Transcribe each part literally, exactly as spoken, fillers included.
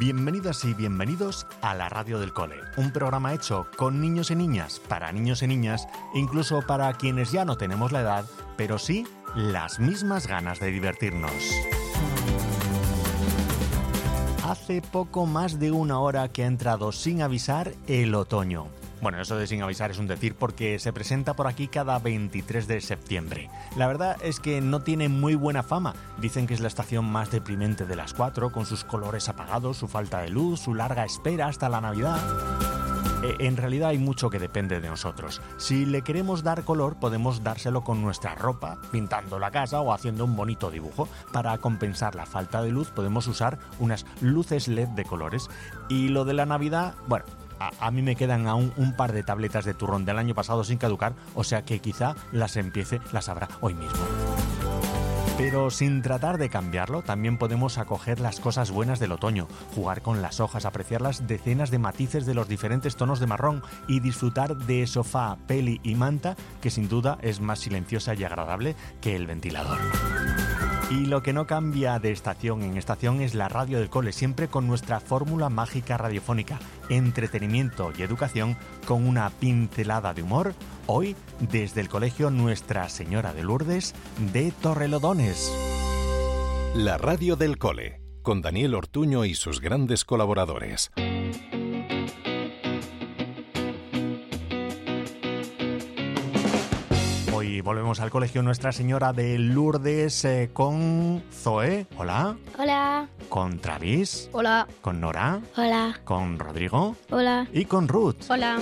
Bienvenidas y bienvenidos a la Radio del Cole, un programa hecho con niños y niñas, para niños y niñas, incluso para quienes ya no tenemos la edad, pero sí las mismas ganas de divertirnos. Hace poco más de una hora que ha entrado sin avisar el otoño. Bueno, eso de sin avisar es un decir porque se presenta por aquí cada veintitrés de septiembre. La verdad es que no tiene muy buena fama. Dicen que es la estación más deprimente de las cuatro, con sus colores apagados, su falta de luz, su larga espera hasta la Navidad. En realidad hay mucho que depende de nosotros. Si le queremos dar color, podemos dárselo con nuestra ropa, pintando la casa o haciendo un bonito dibujo. Para compensar la falta de luz podemos usar unas luces L E D de colores. Y lo de la Navidad, bueno, a, a mí me quedan aún un par de tabletas de turrón del año pasado sin caducar, o sea que quizá las empiece, las abra hoy mismo. Pero sin tratar de cambiarlo, también podemos acoger las cosas buenas del otoño, jugar con las hojas, apreciar las decenas de matices de los diferentes tonos de marrón y disfrutar de sofá, peli y manta, que sin duda es más silenciosa y agradable que el ventilador. Y lo que no cambia de estación en estación es la Radio del Cole, siempre con nuestra fórmula mágica radiofónica, entretenimiento y educación con una pincelada de humor. Hoy, desde el Colegio Nuestra Señora de Lourdes de Torrelodones. La Radio del Cole, con Daniel Ortuño y sus grandes colaboradores. Hoy volvemos al Colegio Nuestra Señora de Lourdes eh, con Zoe. Hola. Hola. Con Travis. Hola. Con Nora. Hola. Con Rodrigo. Hola. Y con Ruth. Hola.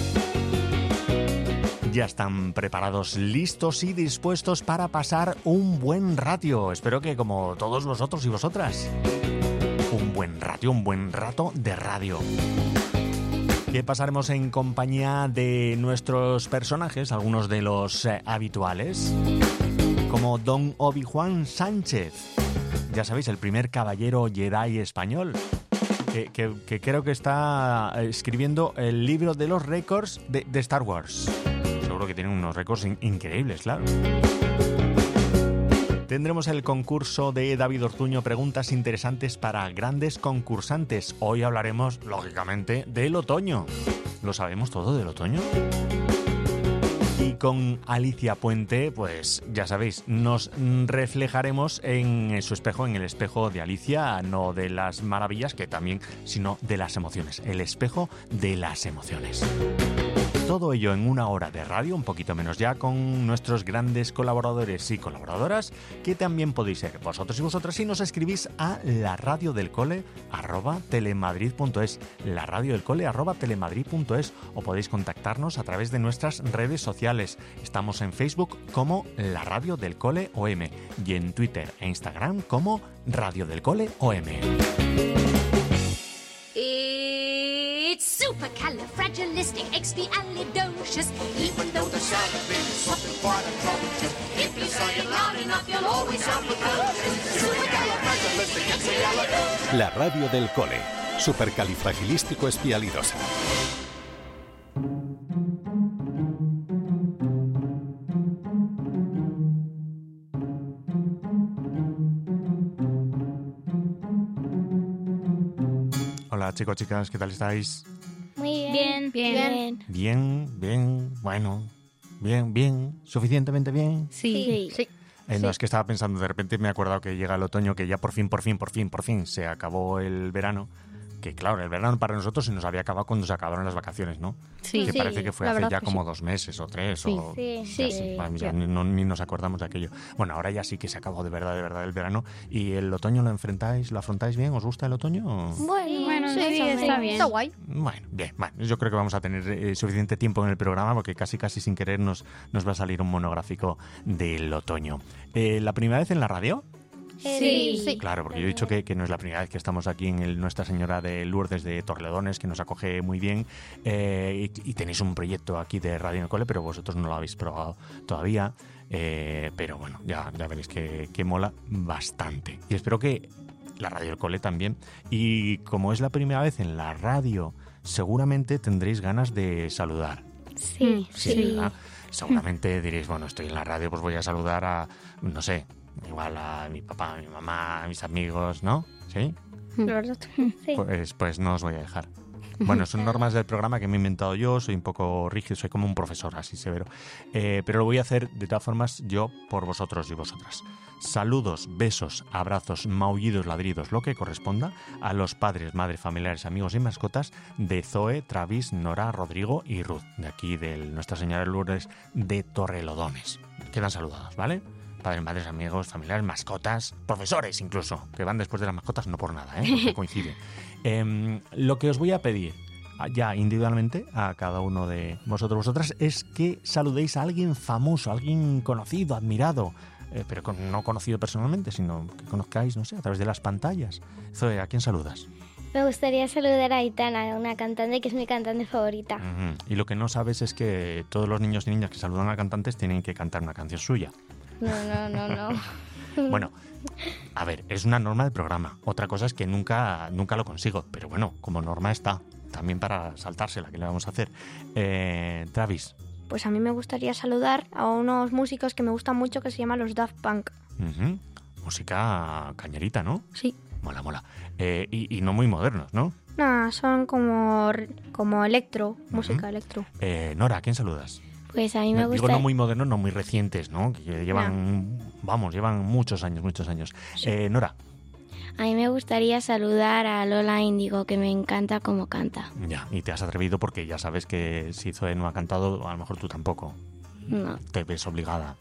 Ya están preparados, listos y dispuestos para pasar un buen rato. Espero que como todos vosotros y vosotras. Un buen rato, un buen rato de radio. Que pasaremos en compañía de nuestros personajes, algunos de los eh, habituales, como Don Obi-Wan Sánchez. Ya sabéis, el primer caballero Jedi español. Que, que, que creo que está escribiendo el libro de los récords de, de Star Wars. Seguro que tienen unos récords in- increíbles, claro. Tendremos el concurso de David Ortuño, preguntas interesantes para grandes concursantes. Hoy hablaremos, lógicamente, del otoño. ¿Lo sabemos todo del otoño? Y con Alicia Puente, pues ya sabéis, nos reflejaremos en su espejo, en el espejo de Alicia, no de las maravillas, que también, sino de las emociones. El espejo de las emociones. Todo ello en una hora de radio, un poquito menos ya, con nuestros grandes colaboradores y colaboradoras, que también podéis ser vosotros y vosotras si nos escribís a la radio del cole arroba telemadrid punto es, la radio del cole arroba telemadrid punto es, o podéis contactarnos a través de nuestras redes sociales. Estamos en Facebook como La Radio del Cole O M y en Twitter e Instagram como Radio del Cole O M. It's supercalifragilisticexpialidocious. Even though the sound of it is something quite atrocious. If you say it loud enough, you'll always sound precocious. Supercalifragilisticexpialidocious. La Radio del Cole, supercalifragilístico espialidosa. Hola chicos, chicas, ¿qué tal estáis? Muy bien. Bien. Bien. Bien, bien, bueno, bien, bien, suficientemente bien. Sí. Sí. Eh, no, es que estaba pensando, de repente me he acordado que llega el otoño, que ya por fin, por fin, por fin, por fin se acabó el verano. Que claro, el verano para nosotros se nos había acabado cuando se acabaron las vacaciones, ¿no? Sí. Que Sí, parece que fue la hace verdad ya que como sí. dos meses o tres Sí. o... Sí. ya Sí. sí, vamos, ya Sí. ni, no- ni nos acordamos de aquello. Bueno, ahora ya sí que se acabó de verdad, de verdad el verano. ¿Y el otoño lo enfrentáis, lo afrontáis bien? ¿Os gusta el otoño? Bueno, Bueno, sí, sí, está bien. Está guay. Bueno, bien, bueno, yo creo que vamos a tener eh, suficiente tiempo en el programa porque casi casi sin querer nos, nos va a salir un monográfico del otoño. Eh, ¿La primera vez en la radio? Sí. Sí. Claro, porque yo he dicho que, que no es la primera vez que estamos aquí en el Nuestra Señora de Lourdes de Torrelodones, que nos acoge muy bien, eh, y, y tenéis un proyecto aquí de Radio en el Cole, pero vosotros no lo habéis probado todavía, eh, pero bueno, ya, ya veréis que, que mola bastante. Y espero que la Radio del Cole también, y como es la primera vez en la radio, seguramente tendréis ganas de saludar. Sí. Sí, ¿verdad? Seguramente diréis, bueno, estoy en la radio, pues voy a saludar a, no sé, igual a mi papá, a mi mamá, a mis amigos, ¿no? ¿Sí? La verdad. Sí. Pues, pues no os voy a dejar. Bueno, son normas del programa que me he inventado yo, soy un poco rígido, soy como un profesor así severo. Eh, pero lo voy a hacer de todas formas yo por vosotros y vosotras. Saludos, besos, abrazos, maullidos, ladridos, lo que corresponda a los padres, madres, familiares, amigos y mascotas de Zoe, Travis, Nora, Rodrigo y Ruth, de aquí de Nuestra Señora de Lourdes de Torrelodones. Quedan saludados, ¿vale? Padres, madres, amigos, familiares, mascotas, profesores incluso, que van después de las mascotas no por nada, ¿eh? Porque coincide. Eh, lo que os voy a pedir ya individualmente a cada uno de vosotros vosotras es que saludéis a alguien famoso, a alguien conocido, admirado, eh, pero con, no conocido personalmente, sino que conozcáis, no sé, a través de las pantallas. Zoe, ¿a quién saludas? Me gustaría saludar a Aitana, una cantante que es mi cantante favorita. Uh-huh. Y lo que no sabes es que todos los niños y niñas que saludan a cantantes tienen que cantar una canción suya. No, no, no, no. Bueno, a ver, es una norma del programa. Otra cosa es que nunca, nunca lo consigo. Pero bueno, como norma está. También para saltársela, ¿qué le vamos a hacer? Eh, Travis. Pues a mí me gustaría saludar a unos músicos que me gustan mucho que se llaman los Daft Punk. Uh-huh. Música cañerita, ¿no? Sí. Mola, mola. Eh, y, y no muy modernos, ¿no? Nah, son como, como electro, Uh-huh. música electro. Eh, Nora, ¿a quién saludas? Pues a mí me Digo, gusta... no muy modernos, no muy recientes, ¿no? Que llevan, no. vamos, llevan muchos años, muchos años. Sí. Eh, Nora. A mí me gustaría saludar a Lola Índigo, que me encanta cómo canta. Ya, y te has atrevido porque ya sabes que si Zoe no ha cantado, a lo mejor tú tampoco. No. Te ves obligada.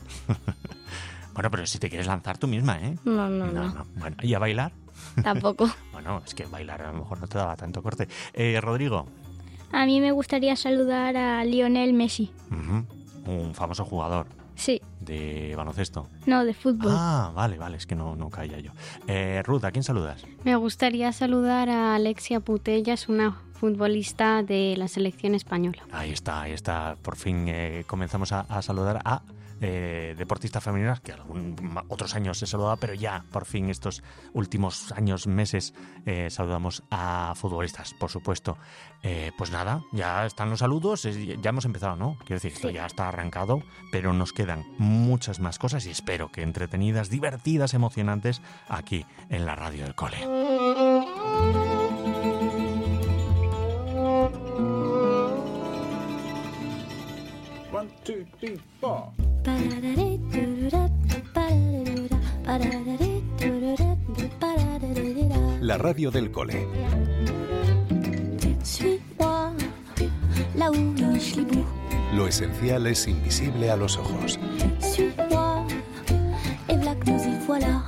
Bueno, pero si te quieres lanzar tú misma, ¿eh? No, no, no. no. Bueno, ¿y a bailar? Tampoco. Bueno, es que bailar a lo mejor no te daba tanto corte. Eh, Rodrigo. A mí me gustaría saludar a Lionel Messi. Uh-huh. Un famoso jugador. Sí. ¿De baloncesto? No, de fútbol. Ah, vale, vale, es que no, no caía yo. Eh, Ruth, ¿a quién saludas? Me gustaría saludar a Alexia Putellas, una futbolista de la selección española. Ahí está, ahí está. Por fin eh, comenzamos a, a saludar a eh, deportistas femeninas, que algún, otros años se saludaba, pero ya por fin estos últimos años, meses, eh, saludamos a futbolistas, por supuesto. Eh, pues nada, ya están los saludos, eh, ya hemos empezado, ¿no? Quiero decir, esto ya está arrancado, pero nos quedan muchas más cosas y espero que entretenidas, divertidas, emocionantes, aquí en la radio del cole. One, two, three, four. La radio del cole. Suis-moi là où le schlibou. Lo esencial es invisible a los ojos. Suis-moi et voilà que nous y voilà.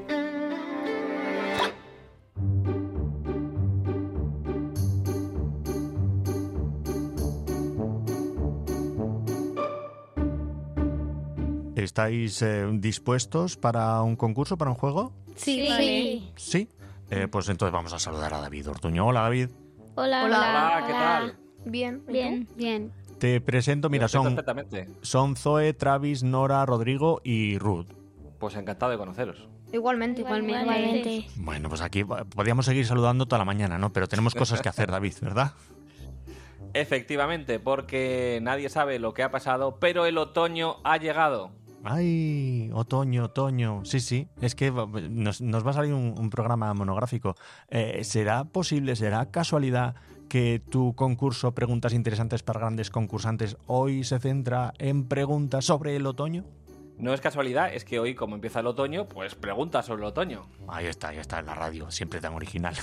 ¿Estáis eh, dispuestos para un concurso, para un juego? Sí. Sí. Sí. Eh, pues entonces vamos a saludar a David Ortuño. Hola, David. Hola, Hola. Hola, ¿qué tal? Bien. ¿y Bien. tú? Bien. Te presento, mira, Lo sé son, perfectamente. son Zoe, Travis, Nora, Rodrigo y Ruth. Pues encantado de conoceros. Igualmente. Igualmente. Igualmente. Bueno, pues aquí podríamos seguir saludando toda la mañana, ¿no? Pero tenemos cosas que hacer, David, ¿verdad? Efectivamente, porque nadie sabe lo que ha pasado, pero el otoño ha llegado. Ay, otoño, otoño. Sí, sí, es que nos, nos va a salir un, un programa monográfico. Eh, ¿Será posible, será casualidad que tu concurso Preguntas Interesantes para Grandes Concursantes hoy se centra en preguntas sobre el otoño? No es casualidad, es que hoy, como empieza el otoño, pues preguntas sobre el otoño. Ahí está, ahí está en la radio, siempre tan original.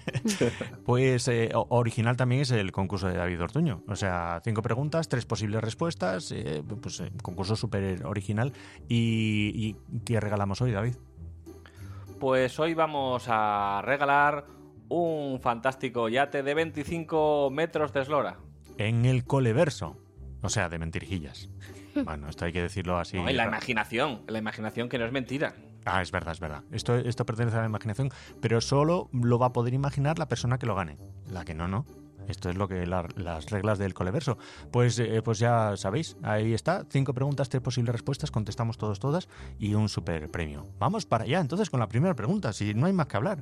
Pues eh, original también es el concurso de David Ortuño. O sea, cinco preguntas, tres posibles respuestas, eh, pues eh, concurso súper original. ¿Y, ¿Y qué regalamos hoy, David? Pues hoy vamos a regalar un fantástico yate de veinticinco metros de eslora. En el Coleverso, o sea, de mentirijillas. Bueno, esto hay que decirlo así. No, en la imaginación, en la imaginación que no es mentira. Ah, es verdad, es verdad. Esto, esto pertenece a la imaginación, pero solo lo va a poder imaginar la persona que lo gane. La que no, no. Esto es lo que la, las reglas del Coleverso. Pues, eh, pues ya sabéis, ahí está. Cinco preguntas, tres posibles respuestas, contestamos todos, todas y un super premio. Vamos para allá, entonces, con la primera pregunta, si no hay más que hablar.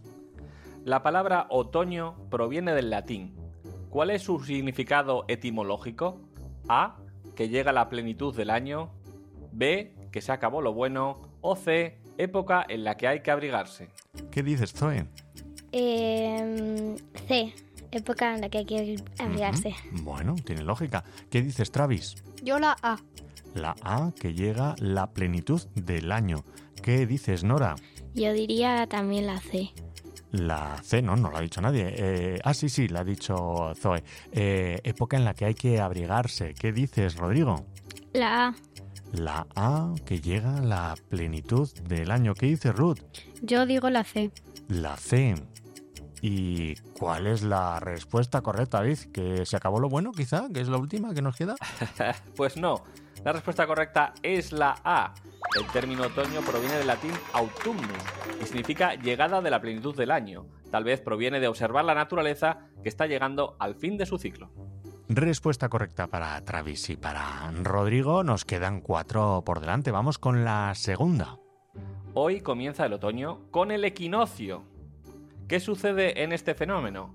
La palabra otoño proviene del latín. ¿Cuál es su significado etimológico? A. Que llega la plenitud del año. B. Que se acabó lo bueno. O C. Época en la que hay que abrigarse. ¿Qué dices, Zoe? Eh, C, época en la que hay que abrigarse. Uh-huh. Bueno, tiene lógica. ¿Qué dices, Travis? Yo la A. La A, que llega la plenitud del año. ¿Qué dices, Nora? Yo diría también la C. La C, no, no lo ha dicho nadie. Eh, ah, sí, sí, la ha dicho Zoe. Eh, época en la que hay que abrigarse. ¿Qué dices, Rodrigo? La A. La A, que llega la plenitud del año. ¿Qué dice Ruth? Yo digo la C. La C. ¿Y cuál es la respuesta correcta, David? ¿Que se acabó lo bueno, quizá? ¿Que es la última que nos queda? Pues no. La respuesta correcta es la A. El término otoño proviene del latín autumnus y significa llegada de la plenitud del año. Tal vez proviene de observar la naturaleza que está llegando al fin de su ciclo. Respuesta correcta para Travis y para Rodrigo. Nos quedan cuatro por delante. Vamos con la segunda. Hoy comienza el otoño con el equinoccio. ¿Qué sucede en este fenómeno?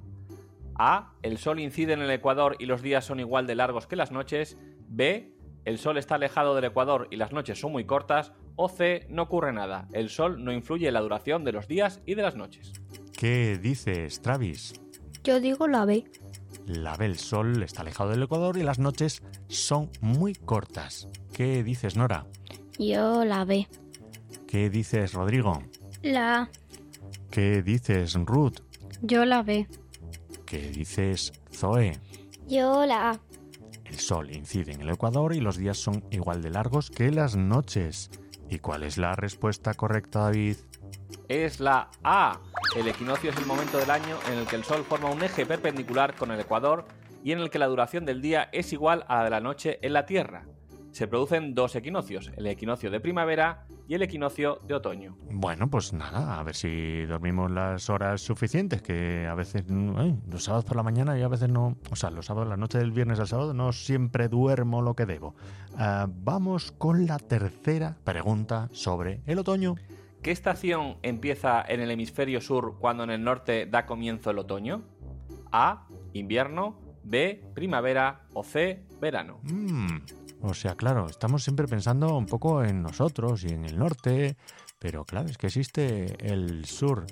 A. El sol incide en el ecuador y los días son igual de largos que las noches. B. El sol está alejado del ecuador y las noches son muy cortas. O C. No ocurre nada. El sol no influye en la duración de los días y de las noches. ¿Qué dices, Travis? Yo digo la B. La B, el sol está alejado del ecuador y las noches son muy cortas. ¿Qué dices, Nora? Yo la B. ¿Qué dices, Rodrigo? La A. ¿Qué dices, Ruth? Yo la B. ¿Qué dices, Zoe? Yo la A. El sol incide en el ecuador y los días son igual de largos que las noches. ¿Y cuál es la respuesta correcta, David? Es la A. El equinoccio es el momento del año en el que el sol forma un eje perpendicular con el ecuador y en el que la duración del día es igual a la de la noche en la Tierra. Se producen dos equinoccios, el equinoccio de primavera y el equinoccio de otoño. Bueno, pues nada, a ver si dormimos las horas suficientes, que a veces, ay, los sábados por la mañana y a veces no, o sea, los sábados, la noche del viernes al sábado, no siempre duermo lo que debo. Uh, vamos con la tercera pregunta sobre el otoño. ¿Qué estación empieza en el hemisferio sur cuando en el norte da comienzo el otoño? A. Invierno. B. Primavera. O C. Verano. Mm, o sea, claro, estamos siempre pensando un poco en nosotros y en el norte, pero claro, es que existe el sur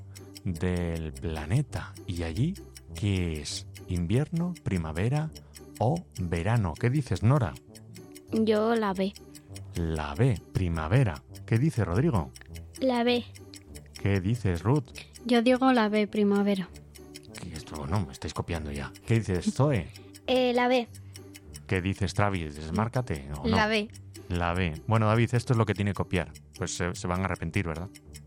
del planeta. ¿Y allí qué es? ¿Invierno, primavera o verano? ¿Qué dices, Nora? Yo la B. La B, primavera. ¿Qué dice Rodrigo? La B. ¿Qué dices, Ruth? Yo digo la B, primavera. ¿Qué esto? No, me estáis copiando ya. ¿Qué dices, Zoe? Eh, la B. ¿Qué dices, Travis? Desmárcate. ¿O no? La B. La B. Bueno, David, esto es lo que tiene que copiar. Pues se, se van a arrepentir, ¿verdad?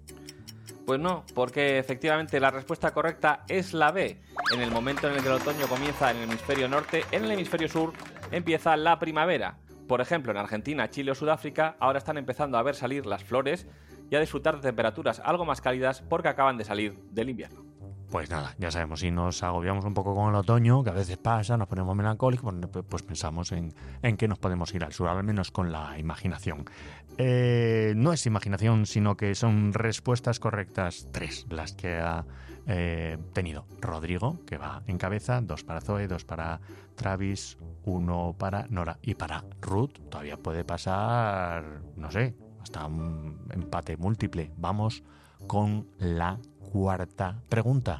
Pues no, porque efectivamente la respuesta correcta es la B. En el momento en el que el otoño comienza en el hemisferio norte, en el hemisferio sur empieza la primavera. Por ejemplo, en Argentina, Chile o Sudáfrica ahora están empezando a ver salir las flores y a disfrutar de temperaturas algo más cálidas porque acaban de salir del invierno. Pues nada, ya sabemos, si nos agobiamos un poco con el otoño, que a veces pasa, nos ponemos melancólicos, pues, pues pensamos en, en que nos podemos ir al sur, al menos con la imaginación. Eh, no es imaginación, sino que son respuestas correctas, tres las que ha eh, tenido Rodrigo, que va en cabeza, dos para Zoe, dos para Travis, uno para Nora y para Ruth. Todavía puede pasar, no sé, hasta un empate múltiple. Vamos con la cuarta pregunta.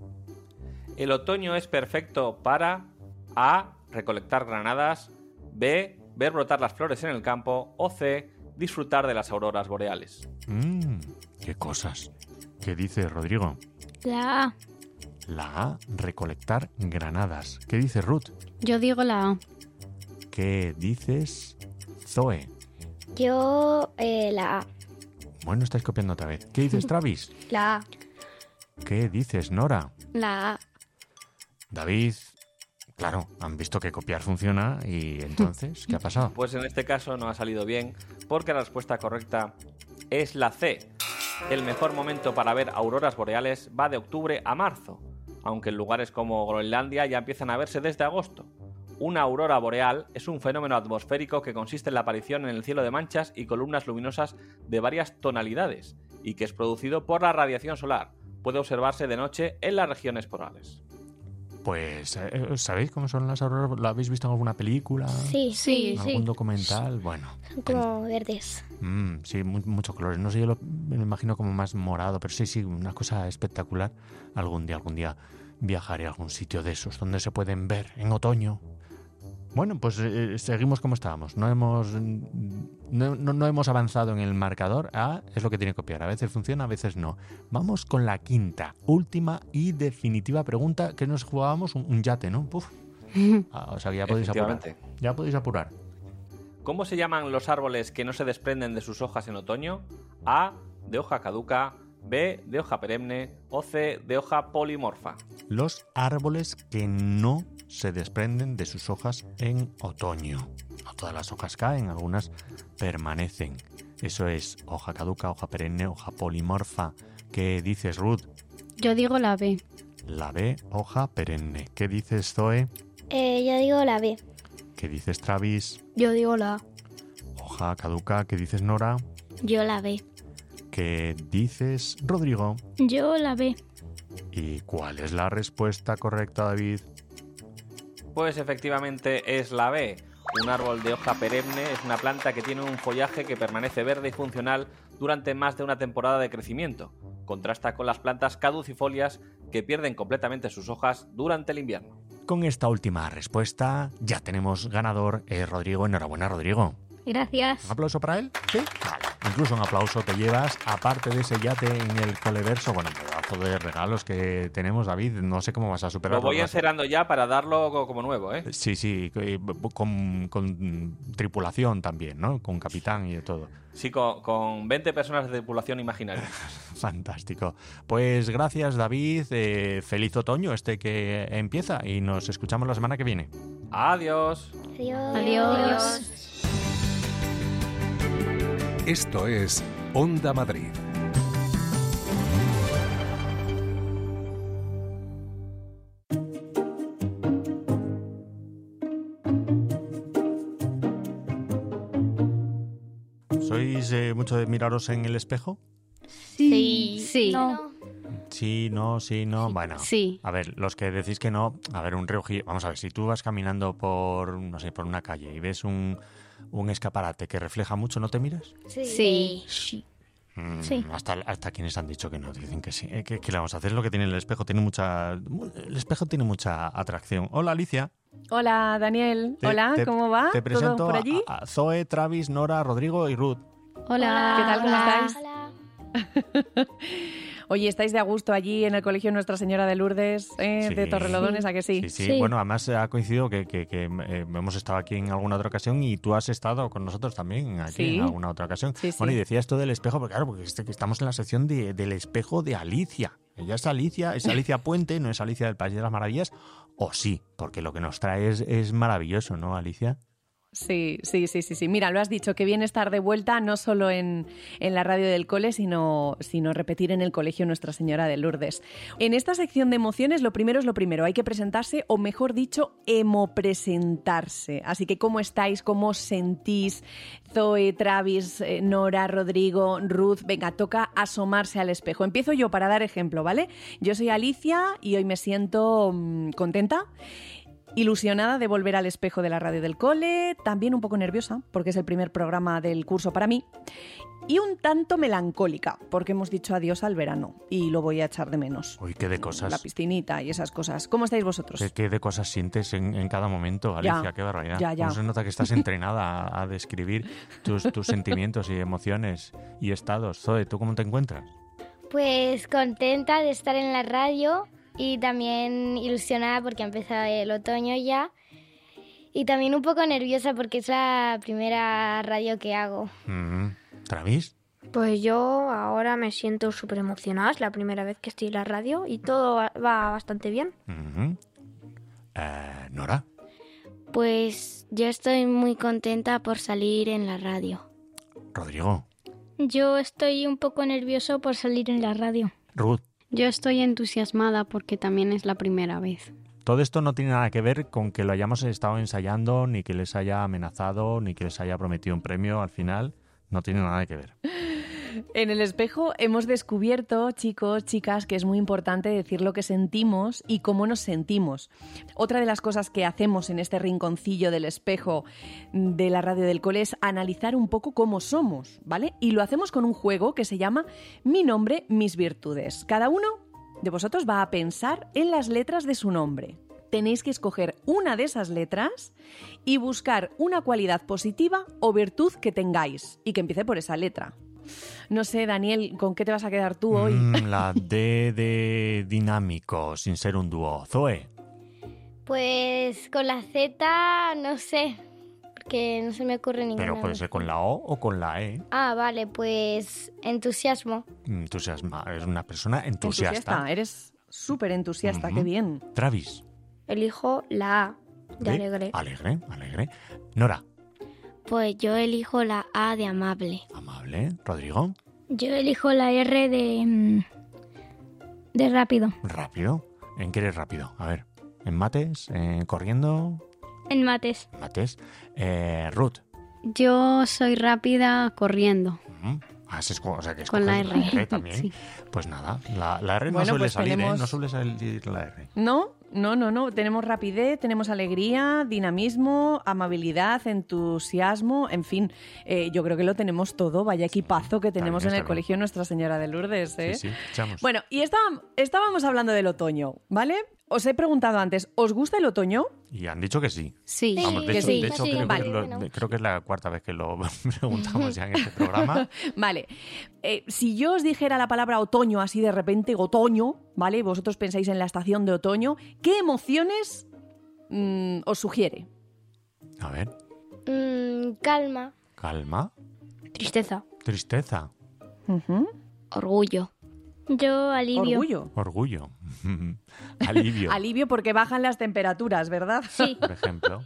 El otoño es perfecto para A. Recolectar granadas. B. Ver brotar las flores en el campo. O C. Disfrutar de las auroras boreales. Mmm, qué cosas. ¿Qué dice Rodrigo? La A. La A. Recolectar granadas. ¿Qué dice Ruth? Yo digo la A. ¿Qué dices, Zoe? Yo eh, la A. Bueno, estáis copiando otra vez. ¿Qué dices, Travis? La A. ¿Qué dices, Nora? La A. David, claro, han visto que copiar funciona y entonces, ¿qué ha pasado? Pues en este caso no ha salido bien porque la respuesta correcta es la C. El mejor momento para ver auroras boreales va de octubre a marzo, aunque en lugares como Groenlandia ya empiezan a verse desde agosto. Una aurora boreal es un fenómeno atmosférico que consiste en la aparición en el cielo de manchas y columnas luminosas de varias tonalidades y que es producido por la radiación solar. Puede observarse de noche en las regiones polares. Pues, eh, ¿sabéis cómo son las auroras? ¿La habéis visto en alguna película? Sí, sí, ¿En algún documental? Bueno. Son como verdes. Mm, sí, mu- muchos colores. No sé, yo lo, me lo imagino como más morado, pero sí, sí, una cosa espectacular. Algún día, algún día viajaré a algún sitio de esos donde se pueden ver en otoño. Bueno, pues eh, seguimos como estábamos. No hemos no, no, no hemos avanzado en el marcador. Ah, es lo que tiene que copiar. A veces funciona, a veces no. Vamos con la quinta, última y definitiva pregunta que nos jugábamos un, un yate, ¿no? Puf. Ah, o sea que ya podéis apurar. Efectivamente. Ya podéis apurar. ¿Cómo se llaman los árboles que no se desprenden de sus hojas en otoño? A, de hoja caduca, B, de hoja perenne o C, de hoja polimorfa. Los árboles que no se desprenden de sus hojas en otoño. No todas las hojas caen, algunas permanecen. Eso es hoja caduca, hoja perenne, hoja polimorfa. ¿Qué dices, Ruth? Yo digo la B. La B, hoja perenne. ¿Qué dices, Zoe? Eh, yo digo la B. ¿Qué dices, Travis? Yo digo la A. Hoja caduca. ¿Qué dices, Nora? Yo la B. ¿Qué dices, Rodrigo? Yo la B. ¿Y cuál es la respuesta correcta, David? Pues efectivamente es la B. Un árbol de hoja perenne es una planta que tiene un follaje que permanece verde y funcional durante más de una temporada de crecimiento. Contrasta con las plantas caducifolias que pierden completamente sus hojas durante el invierno. Con esta última respuesta ya tenemos ganador, eh, Rodrigo. Enhorabuena, Rodrigo. Gracias. ¿Un aplauso para él? Sí. Vale. Incluso un aplauso te llevas, aparte de ese yate en el Coleverso. Bueno, un pedazo de regalos que tenemos, David. No sé cómo vas a superarlo. Lo voy encerando ya para darlo co- como nuevo, ¿eh? Sí, sí, eh, con, con tripulación también, ¿no? Con capitán y de todo. Sí, con, con veinte personas de tripulación imaginaria. Fantástico. Pues gracias, David. Eh, feliz otoño este que empieza y nos escuchamos la semana que viene. Adiós. Adiós. Adiós. Esto es Onda Madrid. ¿Sois eh, mucho de miraros en el espejo? Sí. Sí. No. Sí, no, sí, no. Bueno, Sí. a ver, los que decís que no, a ver, un reojillo. Vamos a ver, si tú vas caminando por, no sé, por una calle y ves un, un escaparate que refleja mucho, ¿no te miras? Sí. Sí. Mm, Sí. Hasta, hasta quienes han dicho que no, dicen que sí. Eh, ¿Qué, qué le vamos a hacer? Es lo que tiene el espejo. Tiene mucha, el espejo tiene mucha atracción. Hola, Alicia. Hola, Daniel. Te- Hola, te- ¿cómo va? Te presento ¿Todo por a- allí? A, Zoe, Travis, Nora, Rodrigo y Ruth. Hola. ¿Qué tal? ¿Cómo Hola. estáis? Hola. Oye, ¿estáis de a gusto allí en el Colegio Nuestra Señora de Lourdes eh, Sí. de Torrelodones? ¿A que sí? Sí, sí. Sí. Bueno, además ha coincidido que, que- que, eh, hemos estado aquí en alguna otra ocasión y tú has estado con nosotros también aquí Sí. en alguna otra ocasión. Sí, sí. Bueno, y decías esto del espejo, porque claro, porque este- que estamos en la sección de- del espejo de Alicia. Ella es Alicia, es Alicia Puente, no es Alicia del País de las Maravillas, o sí, porque lo que nos trae es, es maravilloso, ¿no, Alicia? Sí, sí, sí, sí, sí. Mira, lo has dicho, que bien estar de vuelta no solo en, en la radio del cole, sino, sino repetir en el Colegio Nuestra Señora de Lourdes. En esta sección de emociones, lo primero es lo primero. Hay que presentarse, o mejor dicho, emopresentarse. Así que, ¿cómo estáis? ¿Cómo os sentís? Zoe, Travis, eh, Nora, Rodrigo, Ruth. Venga, toca asomarse al espejo. Empiezo yo para dar ejemplo, ¿vale? Yo soy Alicia y hoy me siento mmm, contenta. Ilusionada de volver al espejo de la radio del cole, también un poco nerviosa, porque es el primer programa del curso para mí, y un tanto melancólica, porque hemos dicho adiós al verano y lo voy a echar de menos. Uy, qué de cosas. La piscinita y esas cosas. ¿Cómo estáis vosotros? ¿Qué, qué de cosas sientes en, en cada momento, Alicia? Ya, Qué barbaridad. ya, ya. ¿Cómo se nota que estás entrenada a, a describir tus, tus sentimientos y emociones y estados? Zoe, ¿tú cómo te encuentras? Pues contenta de estar en la radio y también ilusionada porque ha empezado el otoño ya. Y también un poco nerviosa porque es la primera radio que hago. Mm, ¿Travis? Pues yo ahora me siento súper emocionada. Es la primera vez que estoy en la radio y todo va- va bastante bien. Mm. Eh, ¿Nora? Pues yo estoy muy contenta por salir en la radio. ¿Rodrigo? Yo estoy un poco nervioso por salir en la radio. ¿Ruth? Yo estoy entusiasmada porque también es la primera vez. Todo esto no tiene nada que ver con que lo hayamos estado ensayando, ni que les haya amenazado, ni que les haya prometido un premio al final. No tiene nada que ver. En el espejo hemos descubierto, chicos, chicas, que es muy importante decir lo que sentimos y cómo nos sentimos. Otra de las cosas que hacemos en este rinconcillo del espejo de la radio del cole es analizar un poco cómo somos, ¿vale? Y lo hacemos con un juego que se llama Mi nombre, mis virtudes. Cada uno de vosotros va a pensar en las letras de su nombre. Tenéis que escoger una de esas letras y buscar una cualidad positiva o virtud que tengáis y que empiece por esa letra. No sé, Daniel, ¿con qué te vas a quedar tú hoy? Mm, la D de dinámico, sin ser un dúo. Zoe. Pues con la Z, no sé, porque no se me ocurre ninguna. Pero puede ser con la O o con la E. Ah, vale, pues entusiasmo. Entusiasma. Es una persona entusiasta. Entusiasta, eres súper entusiasta, Ujú. qué bien. Travis. Elijo la A de ¿Eh? alegre. Alegre, alegre. Nora. Pues yo elijo la A de amable. Amable. Rodrigo. Yo elijo la R de... mm, de rápido. Rápido. ¿En qué eres rápido? A ver. ¿En mates? ¿En corriendo? En mates. ¿Mates? Eh, Ruth. Yo soy rápida corriendo. Ujú. Ah, se esco- o sea, que Con la escoges R. también. Sí. Pues nada, la, la R no Bueno, suele pues salir, tenemos- ¿eh? No suele salir la R. No, no, no, no. Tenemos rapidez, tenemos alegría, dinamismo, amabilidad, entusiasmo, en fin. eh, yo creo que lo tenemos todo. Vaya equipazo que tenemos bien, en el está bien. colegio Nuestra Señora de Lourdes, ¿eh? Sí, sí, echamos. Bueno, y estábam- estábamos hablando del otoño, ¿vale? Os he preguntado antes, ¿os gusta el otoño? Y han dicho que sí. Sí. Vamos, de que hecho, sí. de hecho Sí, creo, vale. que lo- Bueno. creo que es la cuarta vez que lo preguntamos ya en este programa. Vale. Eh, si yo os dijera la palabra otoño así de repente, otoño, ¿vale? Vosotros pensáis en la estación de otoño, ¿qué emociones mm, os sugiere? A ver, Mm, calma. calma, Tristeza. tristeza, Ujú. Orgullo. Yo alivio. Orgullo. orgullo, alivio, Alivio porque bajan las temperaturas, ¿verdad? Sí. por ejemplo,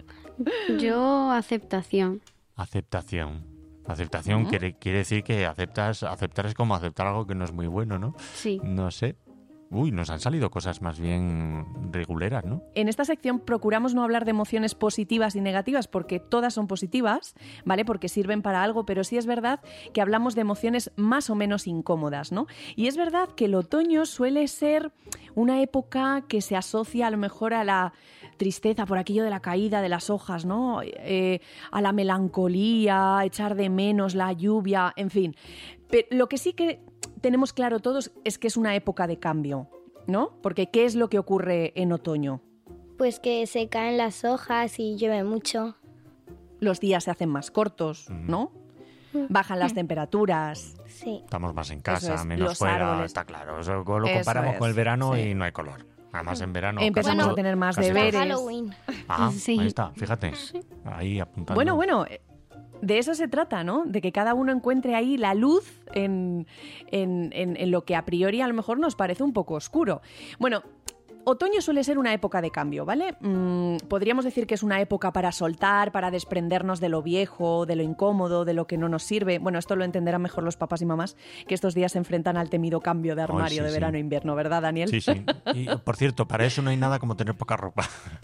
Yo aceptación. aceptación. Aceptación Ujú. quiere, quiere decir que aceptas, aceptar es como aceptar algo que no es muy bueno, ¿no? Sí. No sé. Uy, nos han salido cosas más bien reguleras, ¿no? En esta sección procuramos no hablar de emociones positivas y negativas porque todas son positivas, ¿vale? Porque sirven para algo, pero sí es verdad que hablamos de emociones más o menos incómodas, ¿no? Y es verdad que el otoño suele ser una época que se asocia a lo mejor a la tristeza por aquello de la caída de las hojas, ¿no? Eh, a la melancolía, a echar de menos la lluvia, en fin. Pero lo que sí que tenemos claro todos es que es una época de cambio, ¿no? Porque ¿qué es lo que ocurre en otoño? Pues que se caen las hojas y llueve mucho. Los días se hacen más cortos, ¿no? Bajan las temperaturas. Sí. Estamos más en Eso casa, es, menos los fuera, árboles. está claro. Eso lo Eso comparamos con el es, verano sí. y no hay color. Además en verano... Empezamos casi a todo- tener más casi todo- deberes. Halloween. Ah, Sí. ahí está, fíjate. Ahí apuntando. Bueno, bueno, eh, de eso se trata, ¿no? De que cada uno encuentre ahí la luz en, en, en- en lo que a priori a lo mejor nos parece un poco oscuro. Bueno, otoño suele ser una época de cambio, ¿vale? Mm, podríamos decir que es una época para soltar, para desprendernos de lo viejo, de lo incómodo, de lo que no nos sirve. Bueno, esto lo entenderán mejor los papás y mamás que estos días se enfrentan al temido cambio de armario sí, de sí. verano e invierno, ¿verdad, Daniel? Sí, sí. Y, por cierto, para eso no hay nada como tener poca ropa.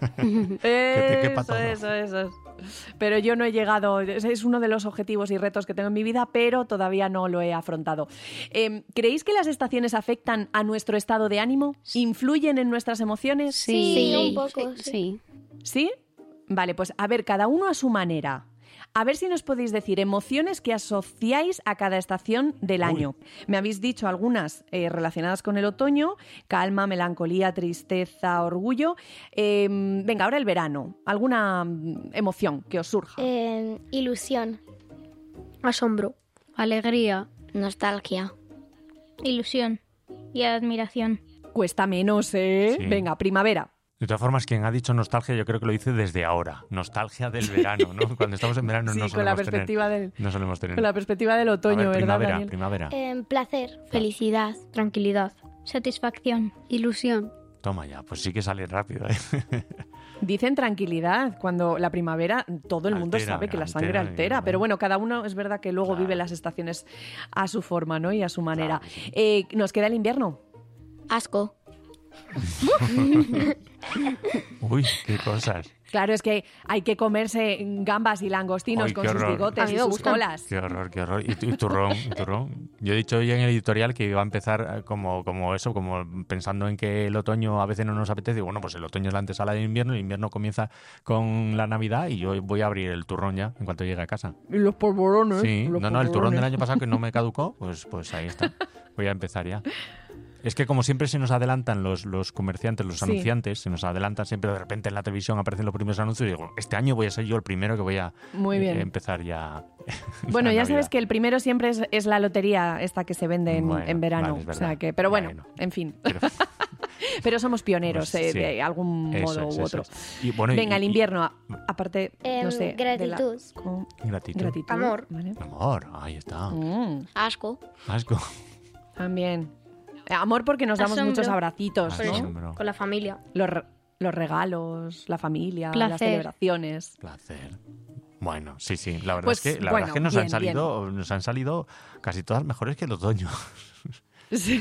te quepa Eso, todo. eso, eso. Pero yo no he llegado, ese es uno de los objetivos y retos que tengo en mi vida, pero todavía no lo he afrontado. Eh, ¿Creéis que las estaciones afectan a nuestro estado de ánimo? ¿Influyen en nuestras emociones? Sí, un poco, sí. Sí. ¿Sí? Vale, pues a ver, cada uno a su manera. A ver si nos podéis decir emociones que asociáis a cada estación del Uy. año. Me habéis dicho algunas eh, relacionadas con el otoño: calma, melancolía, tristeza, orgullo. Eh, venga, ahora el verano. ¿Alguna mm, emoción que os surja? Eh, ilusión. Asombro. Alegría. Nostalgia. Ilusión. Y admiración. Cuesta menos, ¿eh? Sí. Venga, primavera. De todas formas, quien ha dicho nostalgia, yo creo que lo dice desde ahora. Nostalgia del verano, ¿no? Cuando estamos en verano Sí, no con la solemos perspectiva tener. del- No solemos tener. Con la perspectiva del A otoño, ver, ¿verdad, primavera, Daniel? primavera. Eh, placer. Felicidad. Tranquilidad. Satisfacción. Ilusión. Toma ya, pues sí que sale rápido, ¿eh? Dicen tranquilidad, cuando la primavera todo el mundo Altera, sabe que la sangre altera, altera, y- pero bueno, cada uno es verdad que luego Claro. vive las estaciones a su forma, ¿no? Y a su manera. Claro que sí. Eh, ¿Nos queda el invierno? Asco. Uy, qué cosas. Claro, es que hay que comerse gambas y langostinos Ay, con qué sus horror. bigotes A mí y me sus gustan. colas. Qué horror, qué horror. Y, tu- y turrón, y turrón. Yo he dicho hoy en el editorial que iba a empezar eh, como, como eso, como pensando en que el otoño a veces no nos apetece. Y bueno, pues el otoño es la antesala del invierno, el invierno comienza con la Navidad y yo voy a abrir el turrón ya en cuanto llegue a casa. Y los polvorones. Sí, los no, no, el turrón polvorones. del año pasado que no me caducó, pues, pues ahí está. Voy a empezar ya. Es que como siempre se nos adelantan los, los comerciantes, los Sí. anunciantes, se nos adelantan siempre de repente en la televisión, aparecen los primeros anuncios y digo, este año voy a ser yo el primero que voy a Muy bien. eh, empezar ya. Bueno, la ya Navidad. sabes que el primero siempre es, es la lotería esta que se vende en, Bueno, en verano. vale, es o sea verdad. que, pero bueno, Bueno. en fin. Pero- Pero somos pioneros Pues eh, sí. de algún Eso modo es, u eso otro. es. Y, bueno, y- Venga, el y- invierno, a- aparte, Em, no sé. de la- gratitud. con- Gratitud. gratitud. Amor. ¿vale? Amor, ahí está. Mm, Asco. Asco. también. Eh, Amor porque nos damos Asombro. muchos abracitos, Por ¿no? eso. Asombro. Con la familia. Los, re- los regalos, la familia, las Placer. celebraciones. Placer. Bueno, sí, sí. La verdad Pues, es que, la bueno, verdad es que nos, bien, han salido, nos han salido casi todas mejores que el otoño. Sí.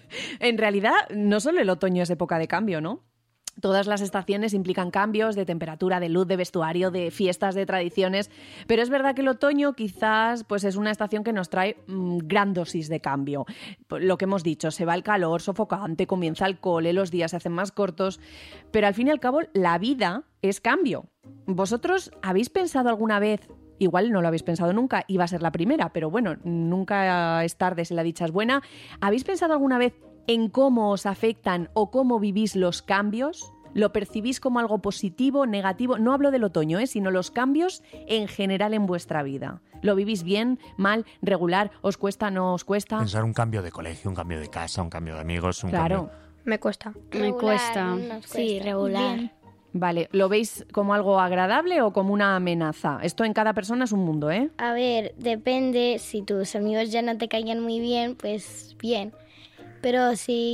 En realidad, no solo el otoño es época de cambio, ¿no? Todas las estaciones implican cambios de temperatura, de luz, de vestuario, de fiestas, de tradiciones, pero es verdad que el otoño quizás pues es una estación que nos trae mmm, gran dosis de cambio. Lo que hemos dicho, se va el calor sofocante, comienza el cole, los días se hacen más cortos, pero al fin y al cabo la vida es cambio. ¿Vosotros habéis pensado alguna vez? Igual no lo habéis pensado nunca, iba a ser la primera, pero bueno, nunca es tarde si la dicha es buena. ¿Habéis pensado alguna vez en cómo os afectan o cómo vivís los cambios? ¿Lo percibís como algo positivo, negativo? No hablo del otoño, ¿eh? Sino los cambios en general en vuestra vida. ¿Lo vivís bien, mal, regular? ¿Os cuesta, no os cuesta? Pensar un cambio de colegio, un cambio de casa, un cambio de amigos, un Claro. cambio... Me cuesta. Me Regular, cuesta. nos Sí, cuesta. regular. Bien. Vale, ¿lo veis como algo agradable o como una amenaza? Esto en cada persona es un mundo, ¿eh? A ver, depende. Si tus amigos ya no te caían muy bien, pues bien. Pero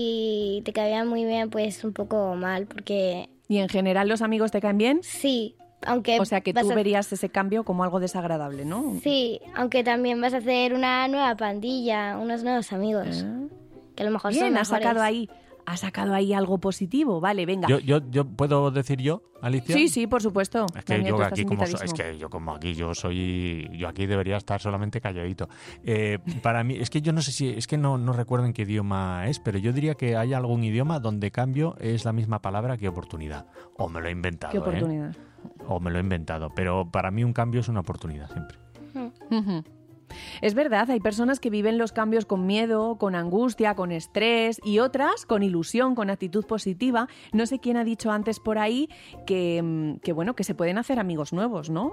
si te caían muy bien, pues un poco mal, porque ¿Y en general los amigos te caen bien? sí, aunque O sea que vas tú a- verías ese cambio como algo desagradable, ¿no? Sí, aunque también vas a hacer una nueva pandilla, unos nuevos amigos, Ah. que a lo mejor son Bien, has mejores. sacado ahí, has sacado ahí algo positivo. Vale, venga. Yo, yo, yo ¿Puedo decir yo, Alicia? Sí, sí, por supuesto. Es que Daniel, yo tú aquí estás como so- es invitadísimo. que yo como aquí yo soy yo aquí debería estar solamente calladito. Eh, para mí es que yo no sé si es que no no recuerdo en qué idioma es, pero yo diría que hay algún idioma donde cambio es la misma palabra que oportunidad. O me lo he inventado. Qué ¿eh? oportunidad. O me lo he inventado, pero para mí un cambio es una oportunidad siempre. Ujú. Es verdad, hay personas que viven los cambios con miedo, con angustia, con estrés y otras con ilusión, con actitud positiva. No sé quién ha dicho antes por ahí que, mm, que bueno, que se pueden hacer amigos nuevos, ¿no?